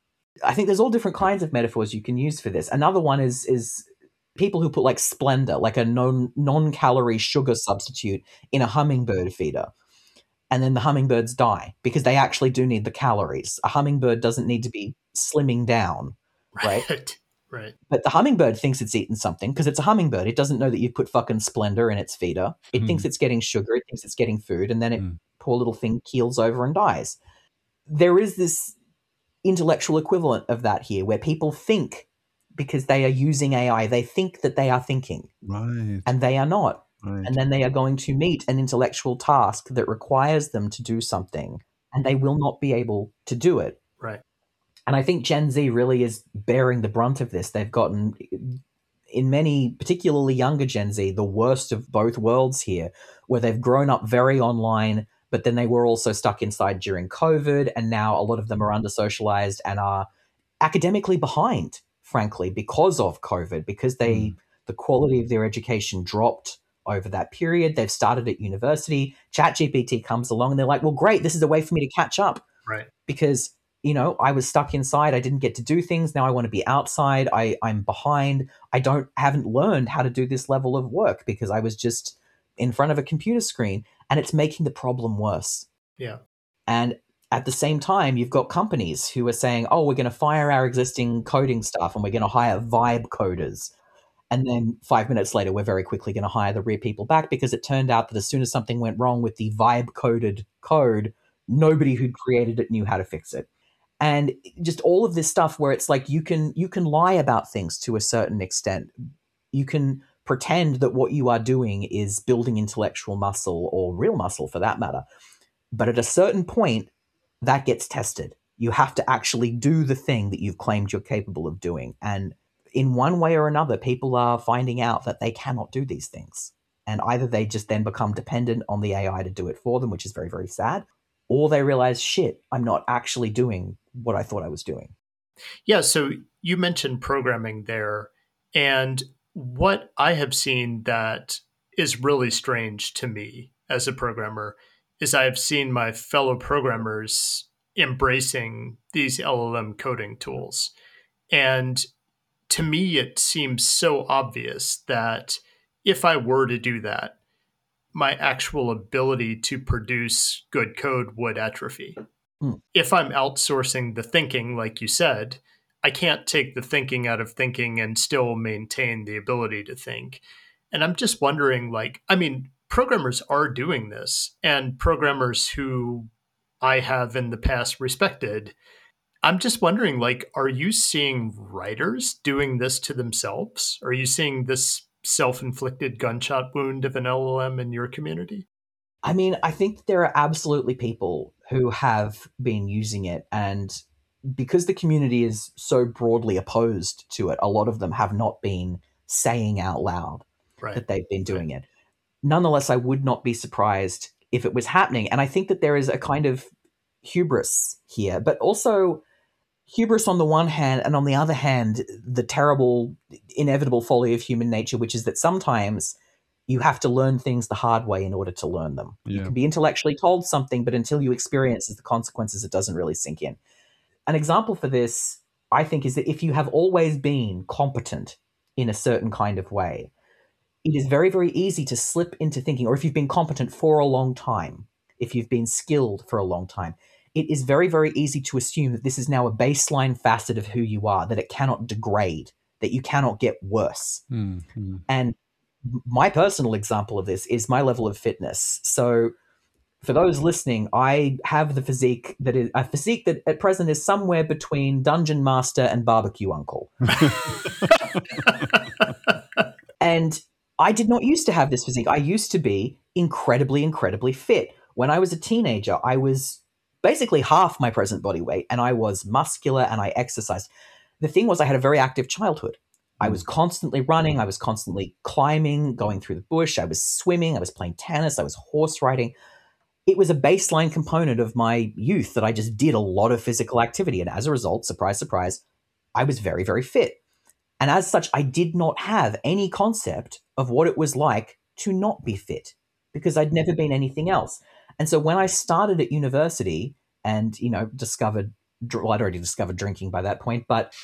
I think there's all different kinds of metaphors you can use for this. Another one is people who put like Splenda, like a non-calorie sugar substitute, in a hummingbird feeder. And then the hummingbirds die because they actually do need the calories. A hummingbird doesn't need to be slimming down, right? Right. But the hummingbird thinks it's eaten something because it's a hummingbird. It doesn't know that you've put fucking Splenda in its feeder. It thinks it's getting sugar. It thinks it's getting food. And then it, poor little thing, keels over and dies. There is this intellectual equivalent of that here, where people think, because they are using AI, they think that they are thinking. Right. And they are not. Right. And then they are going to meet an intellectual task that requires them to do something, and they will not be able to do it. Right. And I think Gen Z really is bearing the brunt of this. They've gotten, in many, particularly younger Gen Z, the worst of both worlds here, where they've grown up very online, but then they were also stuck inside during COVID, and now a lot of them are under-socialized and are academically behind, frankly, because of COVID, because the quality of their education dropped over that period. They've started at university. ChatGPT comes along and they're like, well, great, this is a way for me to catch up. Right. Because, I was stuck inside. I didn't get to do things. Now I want to be outside. I'm behind. I haven't learned how to do this level of work because I was just in front of a computer screen, and it's making the problem worse. Yeah. And at the same time, you've got companies who are saying, oh, we're going to fire our existing coding staff and we're going to hire vibe coders. And then 5 minutes later, we're very quickly going to hire the rear people back, because it turned out that as soon as something went wrong with the vibe coded code, nobody who'd created it knew how to fix it. And just all of this stuff where it's like you can lie about things to a certain extent. You can pretend that what you are doing is building intellectual muscle, or real muscle for that matter. But at a certain point, that gets tested. You have to actually do the thing that you've claimed you're capable of doing. And in one way or another, people are finding out that they cannot do these things. And either they just then become dependent on the AI to do it for them, which is very, very sad, or they realize, shit, I'm not actually doing what I thought I was doing. Yeah, so you mentioned programming there. And what I have seen that is really strange to me as a programmer is I've seen my fellow programmers embracing these LLM coding tools. And to me, it seems so obvious that if I were to do that, my actual ability to produce good code would atrophy. if I'm outsourcing the thinking, like you said, I can't take the thinking out of thinking and still maintain the ability to think. And I'm just wondering, like, I mean, programmers are doing this, and programmers who I have in the past respected. I'm just wondering, like, are you seeing writers doing this to themselves? Are you seeing this self-inflicted gunshot wound of an LLM in your community? I mean, I think there are absolutely people who have been using it, and because the community is so broadly opposed to it, a lot of them have not been saying out loud that they've been doing it. Nonetheless, I would not be surprised if it was happening. And I think that there is a kind of hubris here, but also hubris on the one hand, and on the other hand, the terrible, inevitable folly of human nature, which is that sometimes you have to learn things the hard way in order to learn them. Yeah. You can be intellectually told something, but until you experience the consequences, it doesn't really sink in. An example for this, I think, is that if you have always been competent in a certain kind of way, it is very, very easy to slip into thinking, or if you've been competent for a long time, if you've been skilled for a long time, it is very, very easy to assume that this is now a baseline facet of who you are, that it cannot degrade, that you cannot get worse. Mm-hmm. And my personal example of this is my level of fitness. So for those listening, I have the physique that is a physique that at present is somewhere between Dungeon Master and Barbecue Uncle. And I did not used to have this physique. I used to be incredibly, incredibly fit. When I was a teenager, I was basically half my present body weight, and I was muscular and I exercised. The thing was, I had a very active childhood. I was constantly running. I was constantly climbing, going through the bush. I was swimming. I was playing tennis. I was horse riding. It was a baseline component of my youth that I just did a lot of physical activity. And as a result, surprise, surprise, I was very, very fit. And as such, I did not have any concept of what it was like to not be fit because I'd never been anything else. And so when I started at university and, discovered, well, I'd already discovered drinking by that point, but,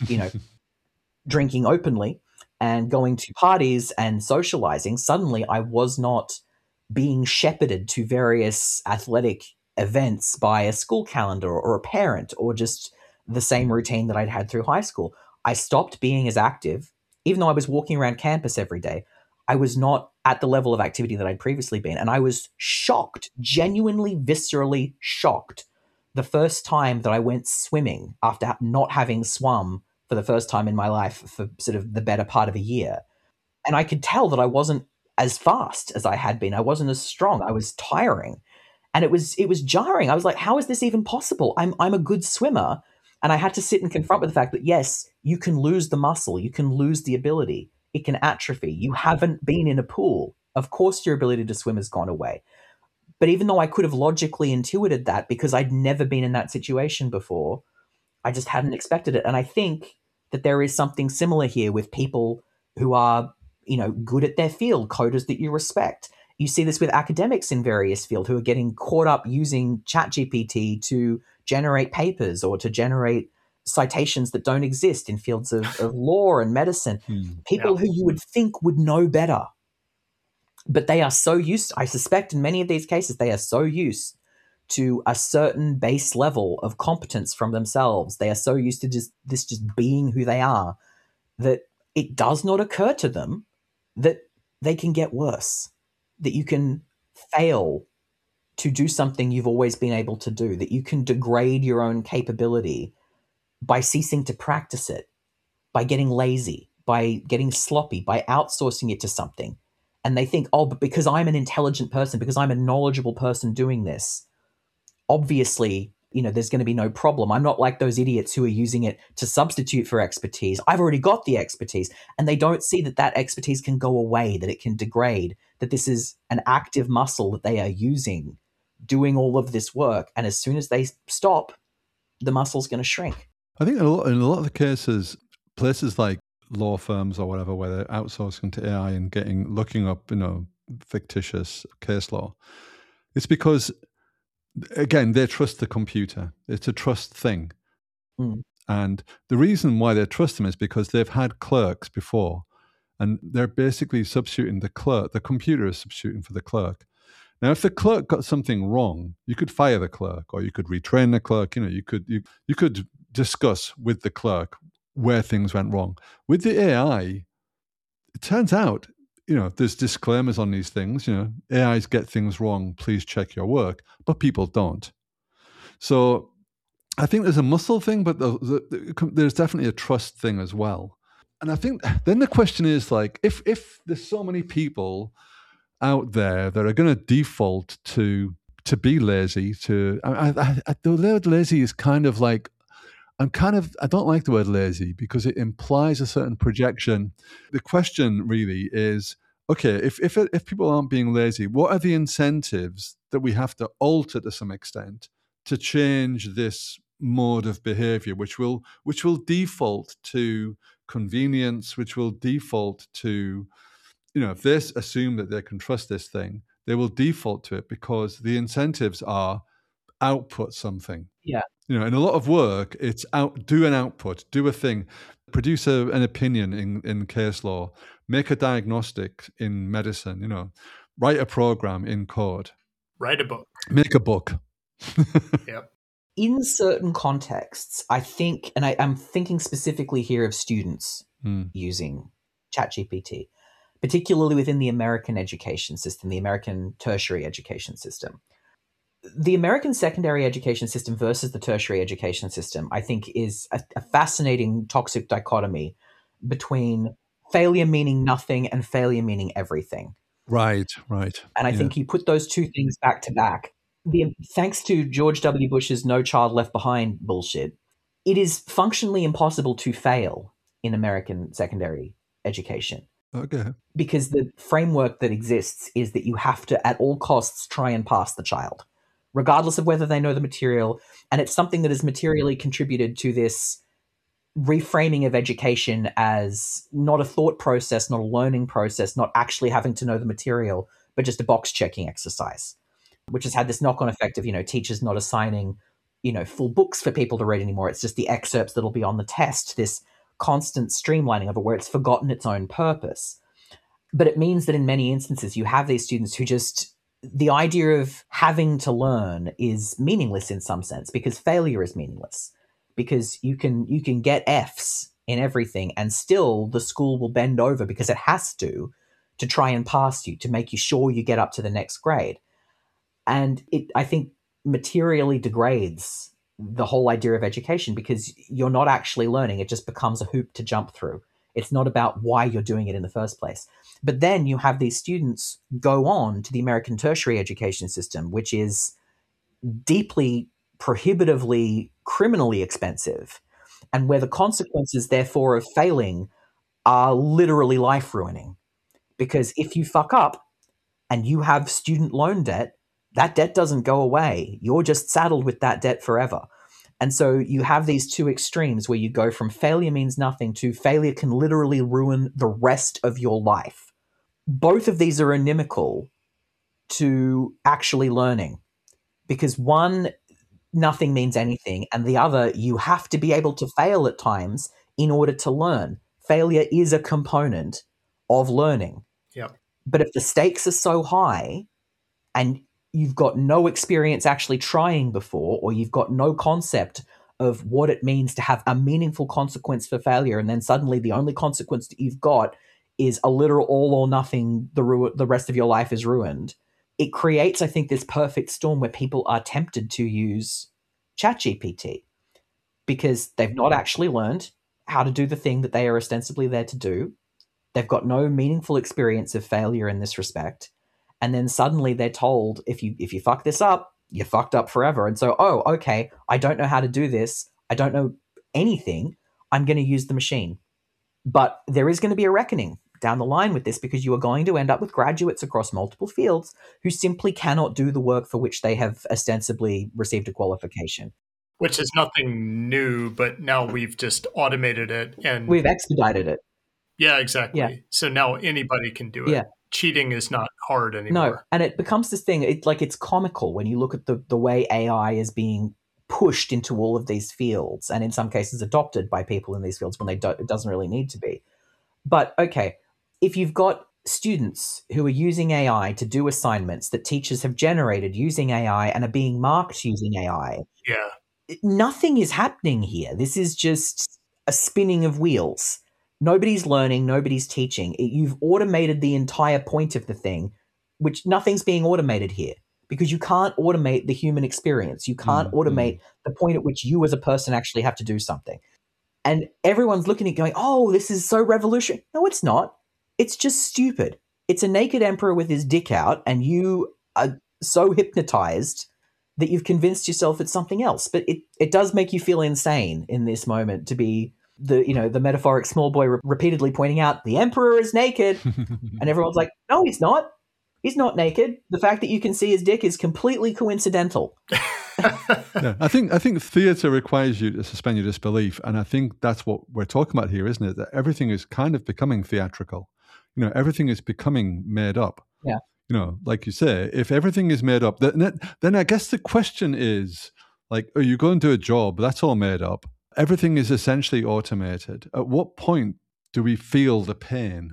drinking openly and going to parties and socializing, suddenly I was not being shepherded to various athletic events by a school calendar or a parent or just the same routine that I'd had through high school. I stopped being as active. Even though I was walking around campus every day, I was not at the level of activity that I'd previously been. And I was shocked, genuinely, viscerally shocked, the first time that I went swimming after not having swum for the first time in my life for sort of the better part of a year. And I could tell that I wasn't as fast as I had been. I wasn't as strong. I was tiring. And it was jarring. I was like, how is this even possible? I'm a good swimmer. And I had to sit and confront with the fact that, yes, you can lose the muscle. You can lose the ability. It can atrophy. You haven't been in a pool. Of course, your ability to swim has gone away. But even though I could have logically intuited that because I'd never been in that situation before, I just hadn't expected it. And I think that there is something similar here with people who are, good at their field, coders that you respect. You see this with academics in various fields who are getting caught up using ChatGPT to generate papers or to generate citations that don't exist in fields of law and medicine. People who you would think would know better. But they are so used, I suspect in many of these cases, they are so used to a certain base level of competence from themselves. They are so used to just being who they are that it does not occur to them that they can get worse, that you can fail to do something you've always been able to do, that you can degrade your own capability by ceasing to practice it, by getting lazy, by getting sloppy, by outsourcing it to something. And they think, oh, but because I'm an intelligent person, because I'm a knowledgeable person doing this, obviously, there's going to be no problem. I'm not like those idiots who are using it to substitute for expertise. I've already got the expertise. And they don't see that expertise can go away, that it can degrade, that this is an active muscle that they are using, doing all of this work. And as soon as they stop, the muscle's going to shrink. I think in a lot of the cases, places like law firms or whatever, where they're outsourcing to AI and looking up, fictitious case law, it's because, again, they trust the computer. It's a trust thing. And the reason why they trust them is because they've had clerks before, and they're basically substituting the clerk. The computer is substituting for the clerk. Now, if the clerk got something wrong, you could fire the clerk, or you could retrain the clerk. You could discuss with the clerk where things went wrong. With the AI, it turns out, there's disclaimers on these things. AIs get things wrong. Please check your work, but people don't. So I think there's a muscle thing, but there's definitely a trust thing as well. And I think then the question is, like, if there's so many people out there that are going to default to be lazy, the word lazy is kind of like, I don't like the word lazy because it implies a certain projection. The question really is, okay, if people aren't being lazy, what are the incentives that we have to alter to some extent to change this mode of behavior, which will default to convenience, which will default to, if they assume that they can trust this thing, they will default to it because the incentives are output something. Yeah. In a lot of work, it's do an output, do a thing, produce an opinion in case law, make a diagnostic in medicine, write a program in code. Write a book. Make a book. Yep. In certain contexts, I think, and I'm thinking specifically here of students using ChatGPT, particularly within the American education system, the American tertiary education system. The American secondary education system versus the tertiary education system, I think, is a fascinating toxic dichotomy between failure meaning nothing and failure meaning everything. Right. And I think you put those two things back to back. Thanks to George W. Bush's No Child Left Behind bullshit, it is functionally impossible to fail in American secondary education. Okay. Because the framework that exists is that you have to, at all costs, try and pass the child, regardless of whether they know the material. And it's something that has materially contributed to this reframing of education as not a thought process, not a learning process, not actually having to know the material, but just a box-checking exercise, which has had this knock-on effect of, teachers not assigning, full books for people to read anymore. It's just the excerpts that'll be on the test, this constant streamlining of it where it's forgotten its own purpose. But it means that in many instances, you have these students who just, the idea of having to learn is meaningless in some sense because failure is meaningless, because you can get Fs in everything and still the school will bend over because it has to try and pass you, to make you sure you get up to the next grade. And it, I think, materially degrades the whole idea of education because you're not actually learning. It just becomes a hoop to jump through. It's not about why you're doing it in the first place. But then you have these students go on to the American tertiary education system, which is deeply, prohibitively, criminally expensive, and where the consequences, therefore, of failing are literally life-ruining. Because if you fuck up and you have student loan debt, that debt doesn't go away. You're just saddled with that debt forever. And so you have these two extremes where you go from failure means nothing to failure can literally ruin the rest of your life. Both of these are inimical to actually learning because one, nothing means anything, and the other, you have to be able to fail at times in order to learn. Failure is a component of learning. Yep. But if the stakes are so high and you've got no experience actually trying before, or you've got no concept of what it means to have a meaningful consequence for failure, and then suddenly the only consequence that you've got is a literal all or nothing, the rest of your life is ruined. It creates, I think, this perfect storm where people are tempted to use ChatGPT because they've not actually learned how to do the thing that they are ostensibly there to do. They've got no meaningful experience of failure in this respect. And then suddenly they're told, if you fuck this up, you're fucked up forever. And so, oh, okay, I don't know how to do this. I don't know anything. I'm going to use the machine. But there is going to be a reckoning down the line with this because you are going to end up with graduates across multiple fields who simply cannot do the work for which they have ostensibly received a qualification. Which is nothing new, but now we've just automated it and we've expedited it. Yeah, exactly. Yeah. So now anybody can do it. Yeah. Cheating is not hard anymore. No, and it becomes this thing. It's comical when you look at the way AI is being pushed into all of these fields, and in some cases adopted by people in these fields when it doesn't really need to be. But okay, if you've got students who are using AI to do assignments that teachers have generated using AI and are being marked using AI. Yeah. Nothing is happening here. This is just a spinning of wheels. Nobody's learning, nobody's teaching. You've automated the entire point of the thing, which nothing's being automated here because you can't automate the human experience. You can't automate the point at which you as a person actually have to do something. And everyone's looking at it going, oh, this is so revolutionary. No, it's not. It's just stupid. It's a naked emperor with his dick out, and you are so hypnotized that you've convinced yourself it's something else. But it does make you feel insane in this moment to be the metaphoric small boy repeatedly pointing out the emperor is naked. And everyone's like, no, he's not. He's not naked. The fact that you can see his dick is completely coincidental. Yeah, I think theatre requires you to suspend your disbelief, and I think that's what we're talking about here, isn't it? That everything is kind of becoming theatrical. Everything is becoming made up. Yeah. Like you say, if everything is made up, then I guess the question is, like, are you going to do a job? That's all made up. Everything is essentially automated. At what point do we feel the pain?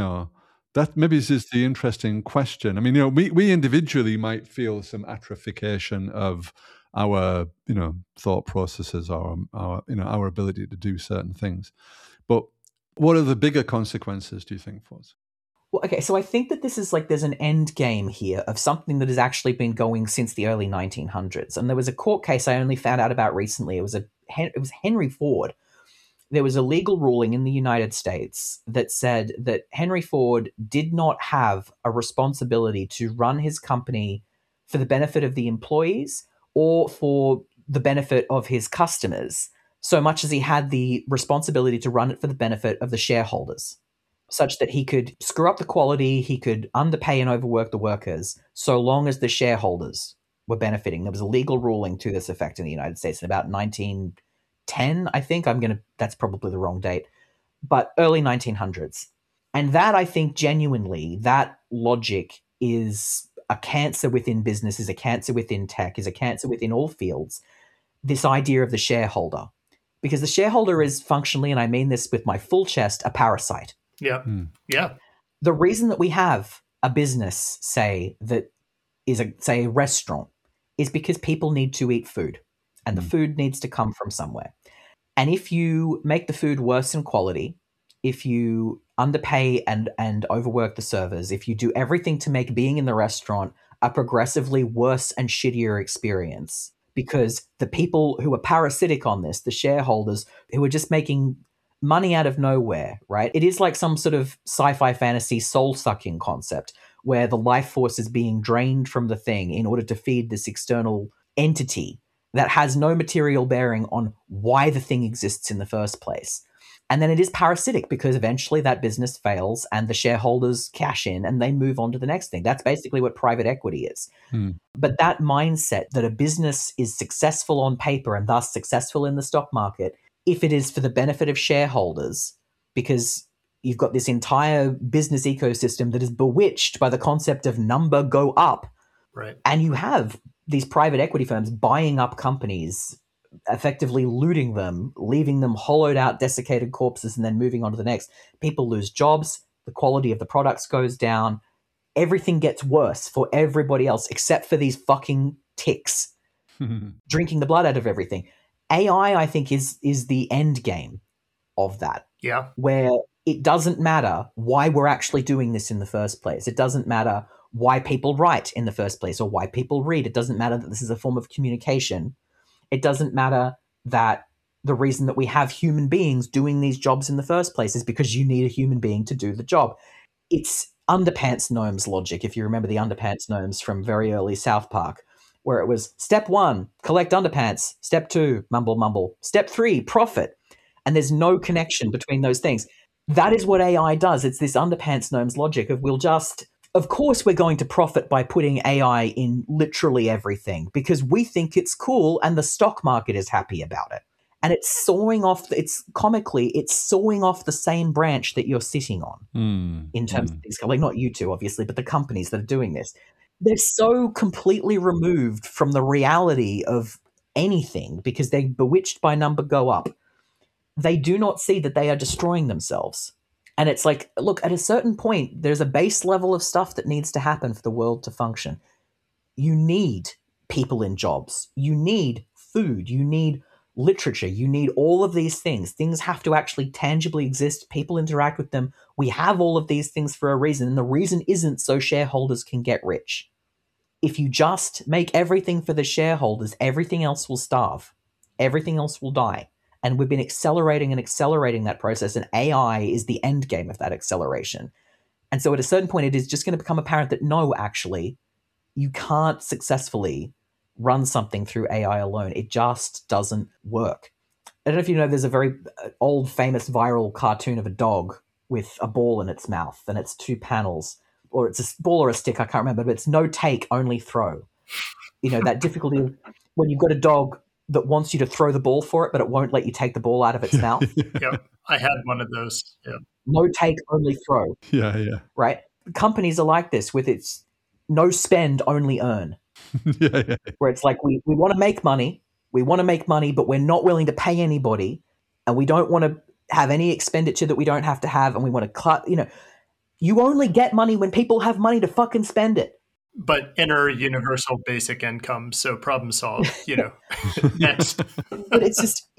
That maybe is the interesting question. I mean, we individually might feel some atrophication of our, thought processes or our ability to do certain things. But what are the bigger consequences, do you think, for us? Well, okay, so I think that this is like there's an end game here of something that has actually been going since the early 1900s. And there was a court case I only found out about recently. It was Henry Ford. There was a legal ruling in the United States that said that Henry Ford did not have a responsibility to run his company for the benefit of the employees or for the benefit of his customers, so much as he had the responsibility to run it for the benefit of the shareholders, such that he could screw up the quality, he could underpay and overwork the workers, so long as the shareholders were benefiting. There was a legal ruling to this effect in the United States in about 1910, I think. That's probably the wrong date, but early 1900s. And that, I think, genuinely, that logic is a cancer within business, is a cancer within tech, is a cancer within all fields. This idea of the shareholder. Because the shareholder is functionally, and I mean this with my full chest, a parasite. Yeah. Yeah. The reason that we have a business, say, that is a restaurant, is because people need to eat food, and the food needs to come from somewhere. And if you make the food worse in quality, if you underpay and overwork the servers, if you do everything to make being in the restaurant a progressively worse and shittier experience, because the people who are parasitic on this, the shareholders who are just making money out of nowhere, right? It is like some sort of sci-fi fantasy soul-sucking concept where the life force is being drained from the thing in order to feed this external entity that has no material bearing on why the thing exists in the first place. And then it is parasitic because eventually that business fails and the shareholders cash in and they move on to the next thing. That's basically what private equity is. But that mindset that a business is successful on paper and thus successful in the stock market, if it is for the benefit of shareholders, because you've got this entire business ecosystem that is bewitched by the concept of number go up. Right. And you have these private equity firms buying up companies, effectively looting them, leaving them hollowed out, desiccated corpses, and then moving on to the next. People lose jobs. The quality of the products goes down. Everything gets worse for everybody else except for these fucking ticks drinking the blood out of everything. AI, I think, is the end game of that. Yeah. Where it doesn't matter why we're actually doing this in the first place. It doesn't matter why people write in the first place or why people read. It doesn't matter that this is a form of communication. It doesn't matter that the reason that we have human beings doing these jobs in the first place is because you need a human being to do the job. It's Underpants Gnomes logic, if you remember the Underpants Gnomes from very early South Park, where it was step 1, collect underpants. Step 2, mumble, mumble. Step 3, profit. And there's no connection between those things. That is what AI does. It's this Underpants Gnomes logic of of course we're going to profit by putting AI in literally everything because we think it's cool and the stock market is happy about it. And it's sawing off the same branch that you're sitting on in terms of these, like not you two, obviously, but the companies that are doing this. They're so completely removed from the reality of anything because they're bewitched by number go up. They do not see that they are destroying themselves. And it's like, look, at a certain point, there's a base level of stuff that needs to happen for the world to function. You need people in jobs. You need food. You need literature. You need all of these things. Things have to actually tangibly exist. People interact with them. We have all of these things for a reason. And the reason isn't so shareholders can get rich. If you just make everything for the shareholders, everything else will starve. Everything else will die. And we've been accelerating that process, and AI is the end game of that acceleration. And so at a certain point, it is just going to become apparent that no, actually, you can't successfully run something through AI alone. It just doesn't work. I don't know if you know, there's a very old, famous, viral cartoon of a dog with a ball in its mouth, and it's two panels, or it's a ball or a stick, I can't remember, but it's no take, only throw. You know, that difficulty of when you've got a dog that wants you to throw the ball for it, but it won't let you take the ball out of its mouth. Yep, I had one of those. Yeah. No take, only throw. Yeah. Right? Companies are like this with its no spend, only earn. Yeah. Where it's like, we want to make money. We want to make money, but we're not willing to pay anybody. And we don't want to have any expenditure that we don't have to have. And we want to cut, you only get money when people have money to fucking spend it. But enter universal basic income, so problem solved, next. But it's just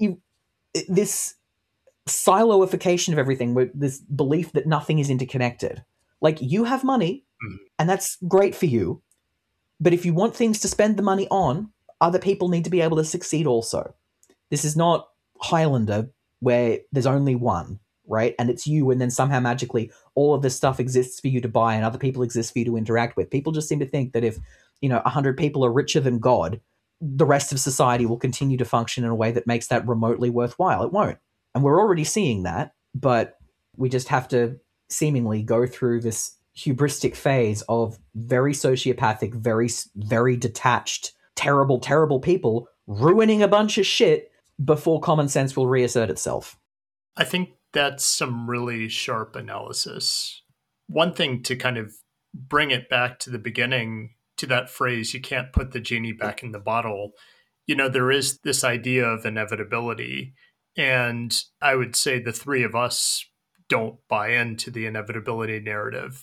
this siloification of everything, this belief that nothing is interconnected. Like, you have money, and that's great for you. But if you want things to spend the money on, other people need to be able to succeed also. This is not Highlander, where there's only one, right? And it's you, and then somehow magically all of this stuff exists for you to buy and other people exist for you to interact with. People just seem to think that if, 100 people are richer than God, the rest of society will continue to function in a way that makes that remotely worthwhile. It won't. And we're already seeing that, but we just have to seemingly go through this hubristic phase of very sociopathic, very, very detached, terrible, terrible people ruining a bunch of shit before common sense will reassert itself. I think that's some really sharp analysis. One thing to kind of bring it back to the beginning, to that phrase, you can't put the genie back in the bottle. There is this idea of inevitability. And I would say the three of us don't buy into the inevitability narrative.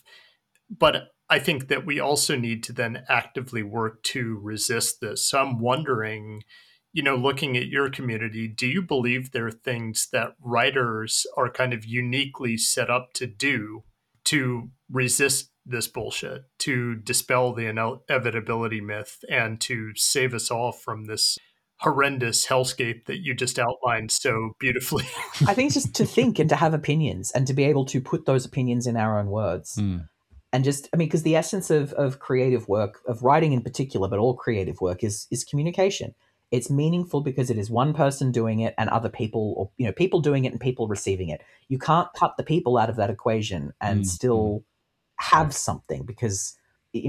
But I think that we also need to then actively work to resist this. So I'm wondering, looking at your community, do you believe there are things that writers are kind of uniquely set up to do to resist this bullshit, to dispel the inevitability myth, and to save us all from this horrendous hellscape that you just outlined so beautifully? I think it's just to think and to have opinions and to be able to put those opinions in our own words. And just, because the essence of creative work, of writing in particular, but all creative work is communication. It's meaningful because it is one person doing it and other people, or people doing it and people receiving it. You can't cut the people out of that equation and still have something, because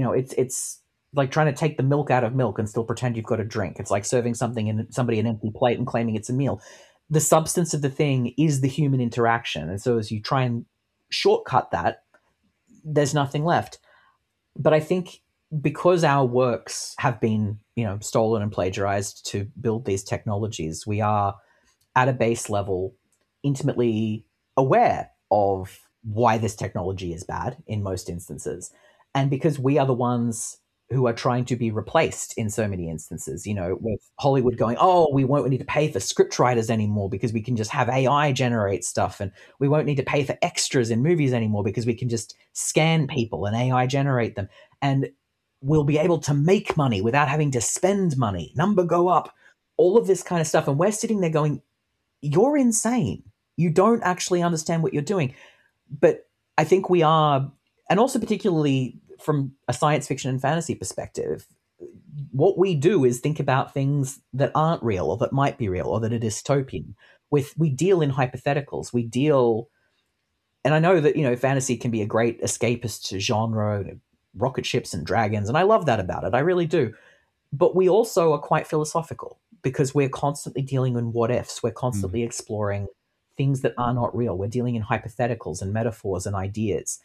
it's like trying to take the milk out of milk and still pretend you've got a drink. It's like serving somebody an empty plate and claiming it's a meal. The substance of the thing is the human interaction, and so as you try and shortcut that, there's nothing left. But I think because our works have been, stolen and plagiarized to build these technologies, we are at a base level intimately aware of why this technology is bad in most instances. And because we are the ones who are trying to be replaced in so many instances, with Hollywood going, oh, we won't need to pay for script writers anymore because we can just have AI generate stuff, and we won't need to pay for extras in movies anymore because we can just scan people and AI generate them, and we'll be able to make money without having to spend money, number go up, all of this kind of stuff. And we're sitting there going, you're insane. You don't actually understand what you're doing. But I think we are, and also particularly from a science fiction and fantasy perspective, what we do is think about things that aren't real or that might be real or that are dystopian. We deal in hypotheticals. We deal, and I know that, fantasy can be a great escapist genre, rocket ships and dragons, and I love that about it. I really do. But we also are quite philosophical because we're constantly dealing in what ifs. We're constantly exploring things that are not real. We're dealing in hypotheticals and metaphors and ideas.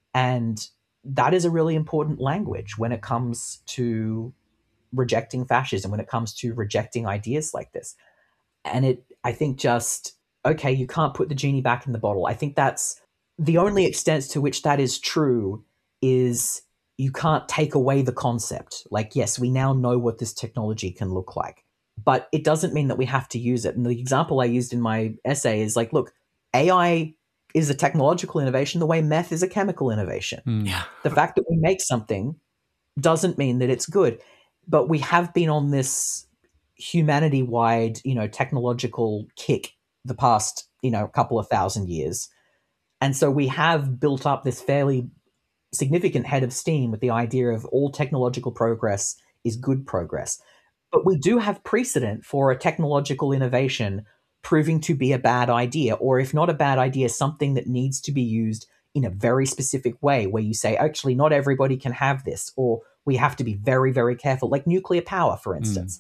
And that is a really important language when it comes to rejecting fascism, when it comes to rejecting ideas like this. And I think just, okay, you can't put the genie back in the bottle. I think that's the only extent to which that is true is you can't take away the concept. Like, yes, we now know what this technology can look like, but it doesn't mean that we have to use it. And the example I used in my essay is like, look, AI is a technological innovation the way meth is a chemical innovation. Yeah. The fact that we make something doesn't mean that it's good, but we have been on this humanity-wide, technological kick the past, couple of thousand years. And so we have built up this fairly significant head of steam with the idea of all technological progress is good progress. But we do have precedent for a technological innovation proving to be a bad idea, or if not a bad idea, something that needs to be used in a very specific way where you say, actually, not everybody can have this, or we have to be very, very careful, like nuclear power, for instance.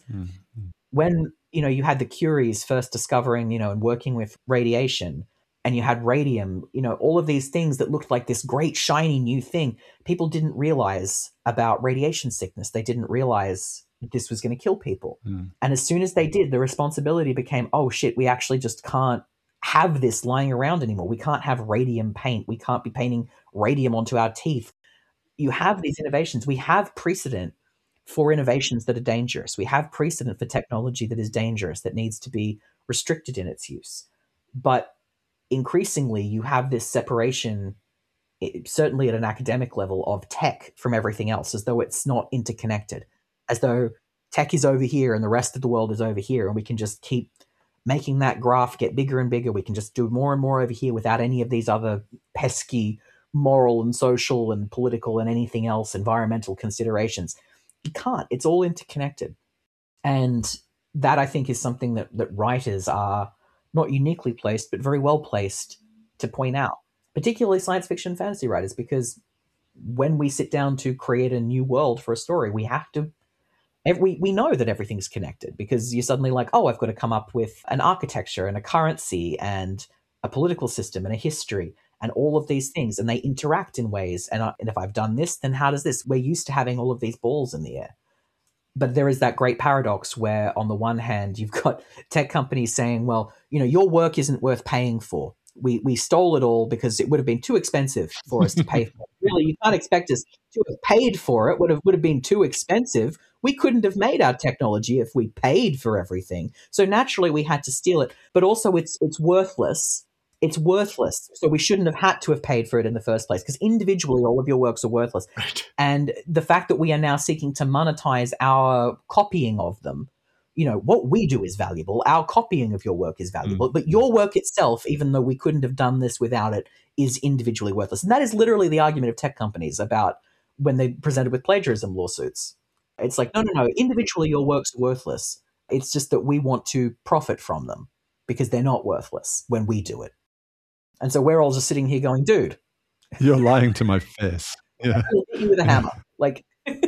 When, you had the Curies first discovering, and working with radiation, and you had radium, all of these things that looked like this great shiny new thing, people didn't realize about radiation sickness. They didn't realize this was going to kill people. And as soon as they did, the responsibility became, oh shit, we actually just can't have this lying around anymore. We can't have radium paint. We can't be painting radium onto our teeth. You have these innovations. We have precedent for innovations that are dangerous. We have precedent for technology that is dangerous, that needs to be restricted in its use. But increasingly, you have this separation, certainly at an academic level, of tech from everything else, as though it's not interconnected, as though tech is over here and the rest of the world is over here, and we can just keep making that graph get bigger and bigger. We can just do more and more over here without any of these other pesky moral and social and political and anything else, environmental considerations. You can't. It's all interconnected. And that, I think, is something that writers are not uniquely placed, but very well placed to point out, particularly science fiction and fantasy writers, because when we sit down to create a new world for a story, we have to, we know that everything's connected, because you're suddenly like, oh, I've got to come up with an architecture and a currency and a political system and a history and all of these things, and they interact in ways. And if I've done this, then how does this? We're used to having all of these balls in the air. But there is that great paradox where, on the one hand, you've got tech companies saying, well, your work isn't worth paying for. We stole it all because it would have been too expensive for us to pay for it. Really, you can't expect us to have paid for it. Would have been too expensive. We couldn't have made our technology if we paid for everything. So naturally, we had to steal it. But also, it's worthless. It's worthless. So we shouldn't have had to have paid for it in the first place, because individually, all of your works are worthless. Right. And the fact that we are now seeking to monetize our copying of them, what we do is valuable. Our copying of your work is valuable. But your work itself, even though we couldn't have done this without it, is individually worthless. And that is literally the argument of tech companies about when they presented with plagiarism lawsuits. It's like, no. Individually, your works are worthless. It's just that we want to profit from them because they're not worthless when we do it. And so we're all just sitting here going, dude, you're lying to my face. Yeah. I'll hit you with a hammer. Like,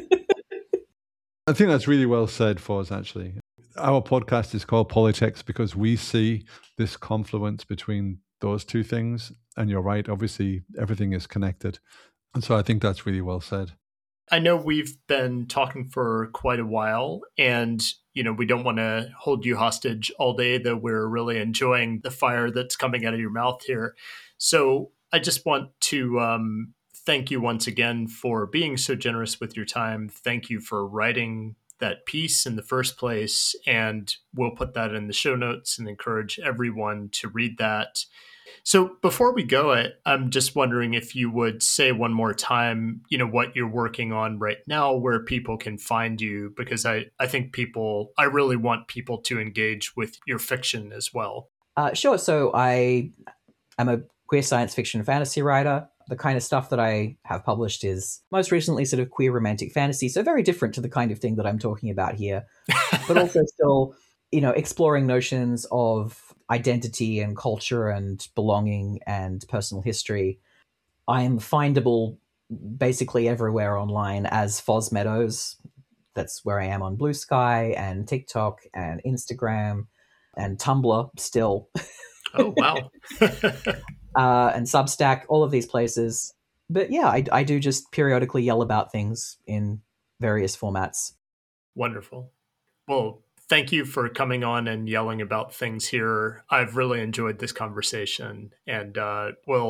I think that's really well said, Foz, actually. Our podcast is called Politics because we see this confluence between those two things. And you're right, obviously, everything is connected. And so I think that's really well said. I know we've been talking for quite a while, and we don't want to hold you hostage all day, though we're really enjoying the fire that's coming out of your mouth here. So I just want to thank you once again for being so generous with your time. Thank you for writing that piece in the first place, and we'll put that in the show notes and encourage everyone to read that. So before we go, I'm just wondering if you would say one more time, what you're working on right now, where people can find you, because I think I really want people to engage with your fiction as well. Sure. So I am a queer science fiction fantasy writer. The kind of stuff that I have published is most recently sort of queer romantic fantasy, so very different to the kind of thing that I'm talking about here, but also still, exploring notions of identity and culture and belonging and personal history. I'm findable basically everywhere online as Foz Meadows. That's where I am on Blue Sky and TikTok and Instagram and Tumblr still. Oh, wow. And Substack, all of these places. But yeah, I do just periodically yell about things in various formats. Wonderful. Well, thank you for coming on and yelling about things here. I've really enjoyed this conversation, and we'll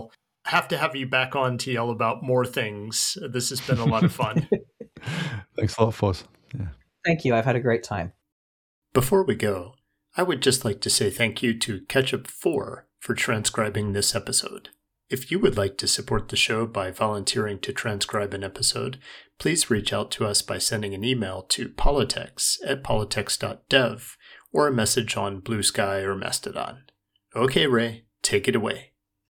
have to have you back on to yell about more things. This has been a lot of fun. Thanks a lot, Foz. Yeah. Thank you. I've had a great time. Before we go, I would just like to say thank you to Ketchup4 for transcribing this episode. If you would like to support the show by volunteering to transcribe an episode, please reach out to us by sending an email to politics@politics.dev or a message on Blue Sky or Mastodon. Okay, Ray, take it away.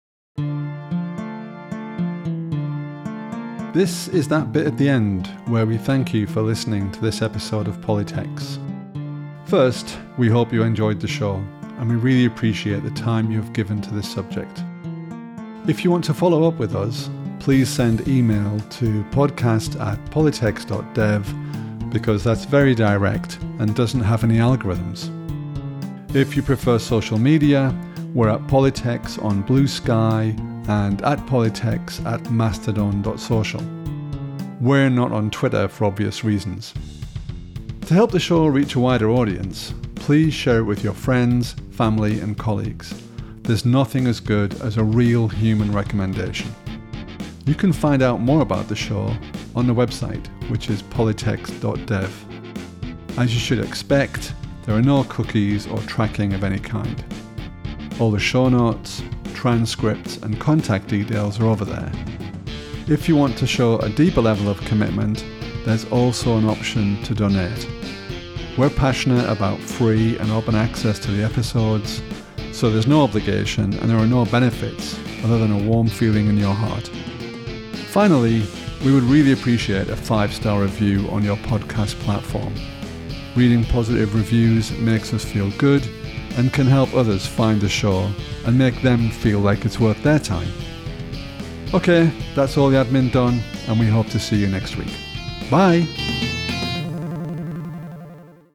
This is that bit at the end where we thank you for listening to this episode of Politex. First, we hope you enjoyed the show, and we really appreciate the time you have given to this subject. If you want to follow up with us, please send email to podcast@politex.dev because that's very direct and doesn't have any algorithms. If you prefer social media, we're at Politex on Blue Sky and at Politex at mastodon.social. We're not on Twitter for obvious reasons. To help the show reach a wider audience, please share it with your friends, family and colleagues. There's nothing as good as a real human recommendation. You can find out more about the show on the website, which is politex.dev. As you should expect, there are no cookies or tracking of any kind. All the show notes, transcripts and contact details are over there. If you want to show a deeper level of commitment, there's also an option to donate. We're passionate about free and open access to the episodes, so there's no obligation and there are no benefits other than a warm feeling in your heart. Finally, we would really appreciate a 5-star review on your podcast platform. Reading positive reviews makes us feel good and can help others find the show and make them feel like it's worth their time. Okay, that's all the admin done, and we hope to see you next week. Bye!